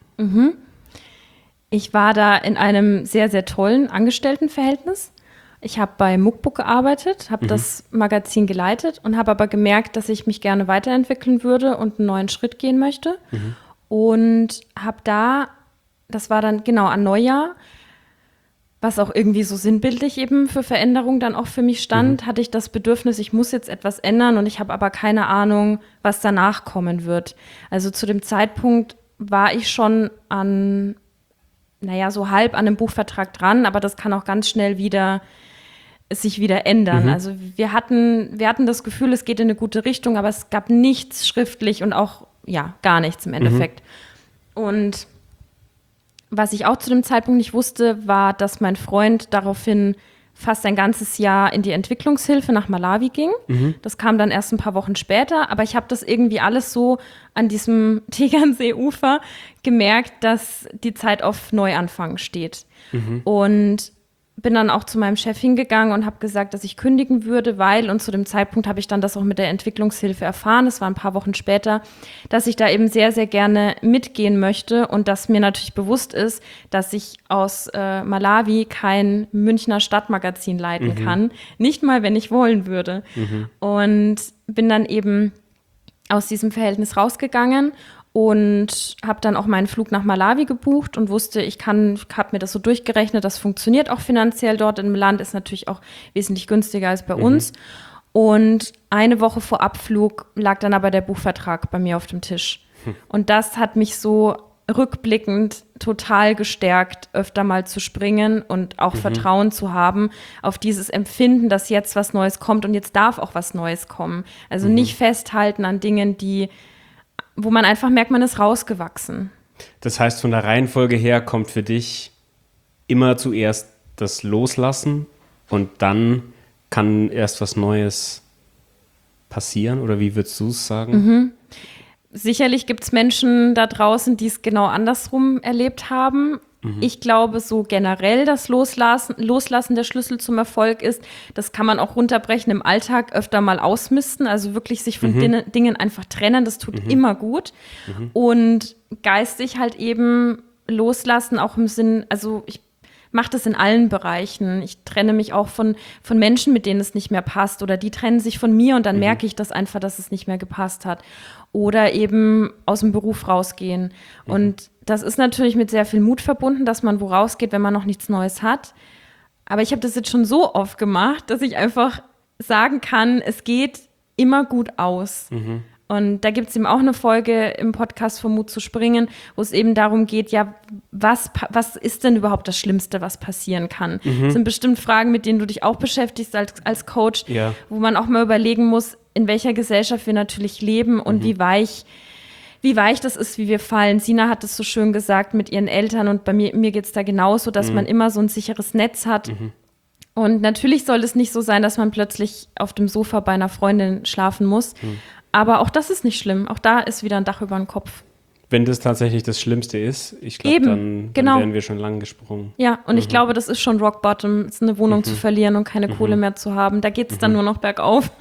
Ich war da in einem sehr, sehr tollen Angestelltenverhältnis. Ich habe bei Muckbook gearbeitet, habe das Magazin geleitet und habe aber gemerkt, dass ich mich gerne weiterentwickeln würde und einen neuen Schritt gehen möchte. Und habe da, das war dann genau an Neujahr, was auch irgendwie so sinnbildlich eben für Veränderung dann auch für mich stand, hatte ich das Bedürfnis, ich muss jetzt etwas ändern und ich habe aber keine Ahnung, was danach kommen wird. Also zu dem Zeitpunkt war ich schon so halb an einem Buchvertrag dran, aber das kann auch ganz schnell wieder sich wieder ändern. Also wir hatten das Gefühl, es geht in eine gute Richtung, aber es gab nichts schriftlich und auch, ja, gar nichts im Endeffekt. Und was ich auch zu dem Zeitpunkt nicht wusste, war, dass mein Freund daraufhin fast ein ganzes Jahr in die Entwicklungshilfe nach Malawi ging. Das kam dann erst ein paar Wochen später, aber ich habe das irgendwie alles so an diesem Tegernseeufer gemerkt, dass die Zeit auf Neuanfang steht. Und bin dann auch zu meinem Chef hingegangen und habe gesagt, dass ich kündigen würde, weil, und zu dem Zeitpunkt habe ich dann das auch mit der Entwicklungshilfe erfahren, es war ein paar Wochen später, dass ich da eben sehr, sehr gerne mitgehen möchte und dass mir natürlich bewusst ist, dass ich aus Malawi kein Münchner Stadtmagazin leiten kann, nicht mal, wenn ich wollen würde. Und bin dann eben aus diesem Verhältnis rausgegangen und habe dann auch meinen Flug nach Malawi gebucht und wusste, habe mir das so durchgerechnet, das funktioniert auch finanziell dort im Land, ist natürlich auch wesentlich günstiger als bei uns. Und eine Woche vor Abflug lag dann aber der Buchvertrag bei mir auf dem Tisch. Und das hat mich so rückblickend total gestärkt, öfter mal zu springen und auch Vertrauen zu haben auf dieses Empfinden, dass jetzt was Neues kommt und jetzt darf auch was Neues kommen. Also nicht festhalten an Dingen, wo man einfach merkt, man ist rausgewachsen. Das heißt, von der Reihenfolge her kommt für dich immer zuerst das Loslassen und dann kann erst was Neues passieren? Oder wie würdest du es sagen? Sicherlich gibt es Menschen da draußen, die es genau andersrum erlebt haben. Ich glaube, so generell das Loslassen der Schlüssel zum Erfolg ist, das kann man auch runterbrechen im Alltag, öfter mal ausmisten, also wirklich sich von Dingen einfach trennen, das tut immer gut. Und geistig halt eben loslassen, auch im Sinn, also ich mache das in allen Bereichen. Ich trenne mich auch von Menschen, mit denen es nicht mehr passt, oder die trennen sich von mir und dann merke ich das einfach, dass es nicht mehr gepasst hat. Oder eben aus dem Beruf rausgehen. Und das ist natürlich mit sehr viel Mut verbunden, dass man wo rausgeht, wenn man noch nichts Neues hat. Aber ich habe das jetzt schon so oft gemacht, dass ich einfach sagen kann, es geht immer gut aus. Und da gibt es eben auch eine Folge im Podcast vom Mut zu springen, wo es eben darum geht, ja, was ist denn überhaupt das Schlimmste, was passieren kann? Das sind bestimmt Fragen, mit denen du dich auch beschäftigst als Coach, wo man auch mal überlegen muss, in welcher Gesellschaft wir natürlich leben und wie weich das ist, wie wir fallen. Sina hat es so schön gesagt mit ihren Eltern und mir geht es da genauso, dass man immer so ein sicheres Netz hat. Und natürlich soll es nicht so sein, dass man plötzlich auf dem Sofa bei einer Freundin schlafen muss. Aber auch das ist nicht schlimm. Auch da ist wieder ein Dach über den Kopf. Wenn das tatsächlich das Schlimmste ist, ich glaube, dann wären wir schon lang gesprungen. Ja, und ich glaube, das ist schon Rock Bottom, ist eine Wohnung zu verlieren und keine Kohle mehr zu haben. Da geht es dann nur noch bergauf.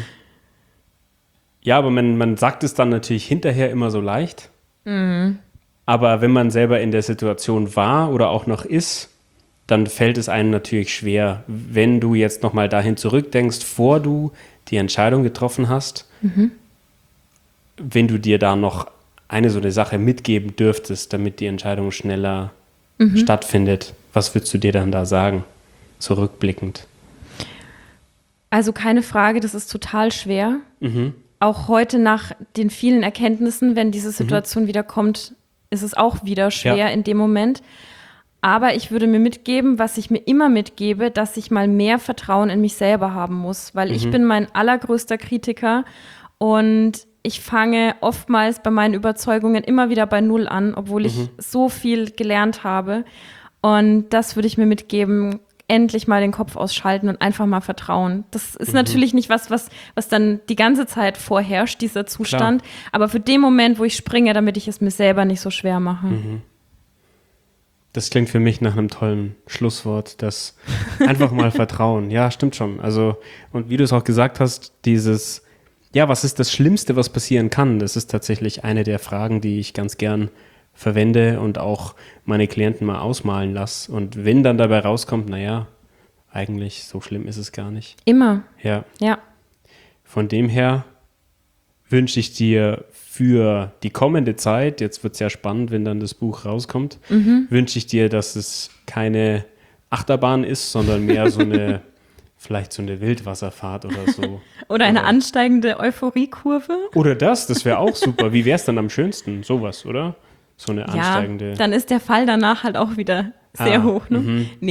Ja, aber man sagt es dann natürlich hinterher immer so leicht. Aber wenn man selber in der Situation war oder auch noch ist, dann fällt es einem natürlich schwer, wenn du jetzt nochmal dahin zurückdenkst, vor du die Entscheidung getroffen hast, wenn du dir da noch so eine Sache mitgeben dürftest, damit die Entscheidung schneller stattfindet, was würdest du dir dann da sagen, so rückblickend? Also keine Frage, das ist total schwer. Auch heute nach den vielen Erkenntnissen, wenn diese Situation wieder kommt, ist es auch wieder schwer in dem Moment. Aber ich würde mir mitgeben, was ich mir immer mitgebe, dass ich mal mehr Vertrauen in mich selber haben muss, weil ich bin mein allergrößter Kritiker und ich fange oftmals bei meinen Überzeugungen immer wieder bei Null an, obwohl ich so viel gelernt habe. Und das würde ich mir mitgeben, endlich mal den Kopf ausschalten und einfach mal vertrauen. Das ist natürlich nicht was dann die ganze Zeit vorherrscht, dieser Zustand. Klar. Aber für den Moment, wo ich springe, damit ich es mir selber nicht so schwer mache. Das klingt für mich nach einem tollen Schlusswort, das einfach mal Vertrauen. Ja, stimmt schon. Also, und wie du es auch gesagt hast, was ist das Schlimmste, was passieren kann? Das ist tatsächlich eine der Fragen, die ich ganz gern verwende und auch meine Klienten mal ausmalen lasse. Und wenn dann dabei rauskommt, eigentlich so schlimm ist es gar nicht. Immer. Ja. Ja. Von dem her wünsche ich dir für die kommende Zeit, jetzt wird es ja spannend, wenn dann das Buch rauskommt, wünsche ich dir, dass es keine Achterbahn ist, sondern mehr vielleicht so eine Wildwasserfahrt oder so. Oder eine ansteigende Euphoriekurve. Oder das wäre auch super. Wie wäre es dann am schönsten? Sowas, oder? So eine ansteigende. Ja, dann ist der Fall danach halt auch wieder sehr hoch. Ne? Nee,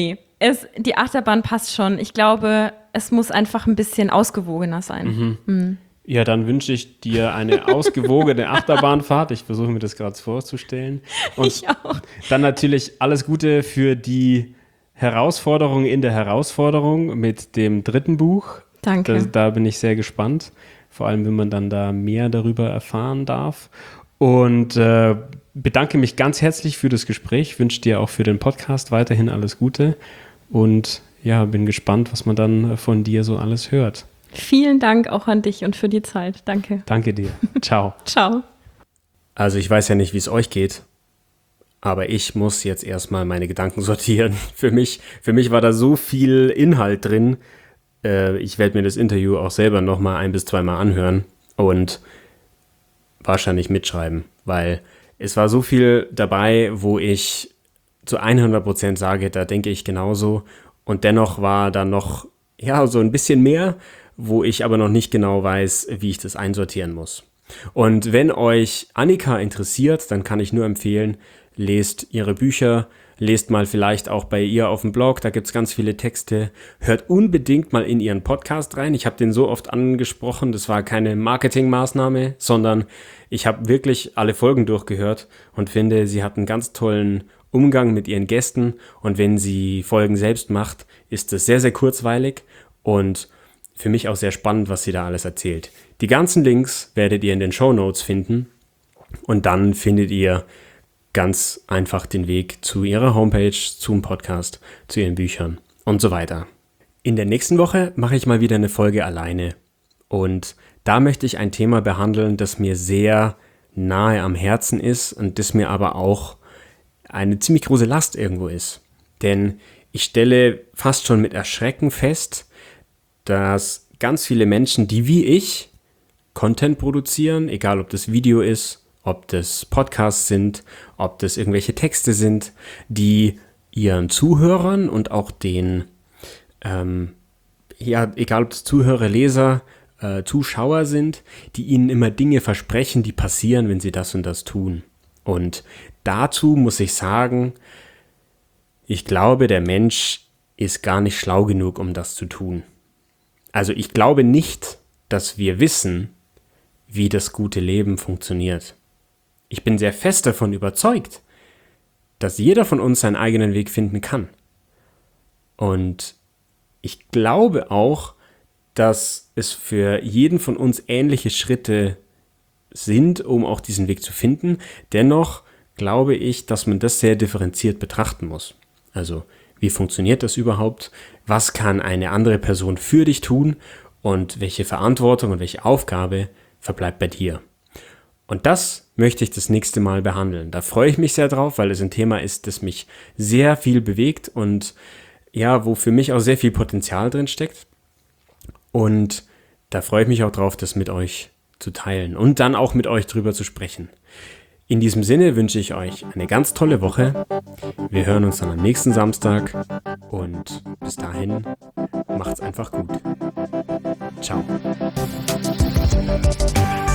Die Achterbahn passt schon. Ich glaube, es muss einfach ein bisschen ausgewogener sein. Ja, dann wünsche ich dir eine ausgewogene Achterbahnfahrt. Ich versuche mir das gerade vorzustellen. Und Ich auch. dann natürlich alles Gute für die Herausforderung in der Herausforderung mit dem 3. Buch. Danke. Da bin ich sehr gespannt. Vor allem, wenn man dann da mehr darüber erfahren darf. Und bedanke mich ganz herzlich für das Gespräch. Wünsche dir auch für den Podcast weiterhin alles Gute. Und ja, bin gespannt, was man dann von dir so alles hört. Vielen Dank auch an dich und für die Zeit. Danke. Danke dir. Ciao. Ciao. Also ich weiß ja nicht, wie es euch geht, aber ich muss jetzt erstmal meine Gedanken sortieren. Für mich war da so viel Inhalt drin. Ich werde mir das Interview auch selber nochmal 1 bis 2 Mal anhören und wahrscheinlich mitschreiben, weil es war so viel dabei, wo ich zu 100% sage, da denke ich genauso. Und dennoch war da noch, ja, so ein bisschen mehr, wo ich aber noch nicht genau weiß, wie ich das einsortieren muss. Und wenn euch Annika interessiert, dann kann ich nur empfehlen, lest ihre Bücher, lest mal vielleicht auch bei ihr auf dem Blog, da gibt es ganz viele Texte. Hört unbedingt mal in ihren Podcast rein. Ich habe den so oft angesprochen, das war keine Marketingmaßnahme, sondern ich habe wirklich alle Folgen durchgehört und finde, sie hat einen ganz tollen Umgang mit ihren Gästen. Und wenn sie Folgen selbst macht, ist das sehr, sehr kurzweilig und für mich auch sehr spannend, was sie da alles erzählt. Die ganzen Links werdet ihr in den Shownotes finden und dann findet ihr ganz einfach den Weg zu ihrer Homepage, zum Podcast, zu ihren Büchern und so weiter. In der nächsten Woche mache ich mal wieder eine Folge alleine und da möchte ich ein Thema behandeln, das mir sehr nahe am Herzen ist und das mir aber auch eine ziemlich große Last irgendwo ist. Denn ich stelle fast schon mit Erschrecken fest, dass ganz viele Menschen, die wie ich Content produzieren, egal ob das Video ist, ob das Podcasts sind, ob das irgendwelche Texte sind, die ihren Zuhörern und auch den, egal ob das Zuhörer, Leser, Zuschauer sind, die ihnen immer Dinge versprechen, die passieren, wenn sie das und das tun. Und dazu muss ich sagen, ich glaube, der Mensch ist gar nicht schlau genug, um das zu tun. Also ich glaube nicht, dass wir wissen, wie das gute Leben funktioniert. Ich bin sehr fest davon überzeugt, dass jeder von uns seinen eigenen Weg finden kann. Und ich glaube auch, dass es für jeden von uns ähnliche Schritte sind, um auch diesen Weg zu finden. Dennoch glaube ich, dass man das sehr differenziert betrachten muss. Also, wie funktioniert das überhaupt? Was kann eine andere Person für dich tun? Und welche Verantwortung und welche Aufgabe verbleibt bei dir? Und das möchte ich das nächste Mal behandeln. Da freue ich mich sehr drauf, weil es ein Thema ist, das mich sehr viel bewegt und ja, wo für mich auch sehr viel Potenzial drin steckt. Und da freue ich mich auch drauf, das mit euch zu teilen und dann auch mit euch drüber zu sprechen. In diesem Sinne wünsche ich euch eine ganz tolle Woche. Wir hören uns dann am nächsten Samstag und bis dahin macht's einfach gut. Ciao.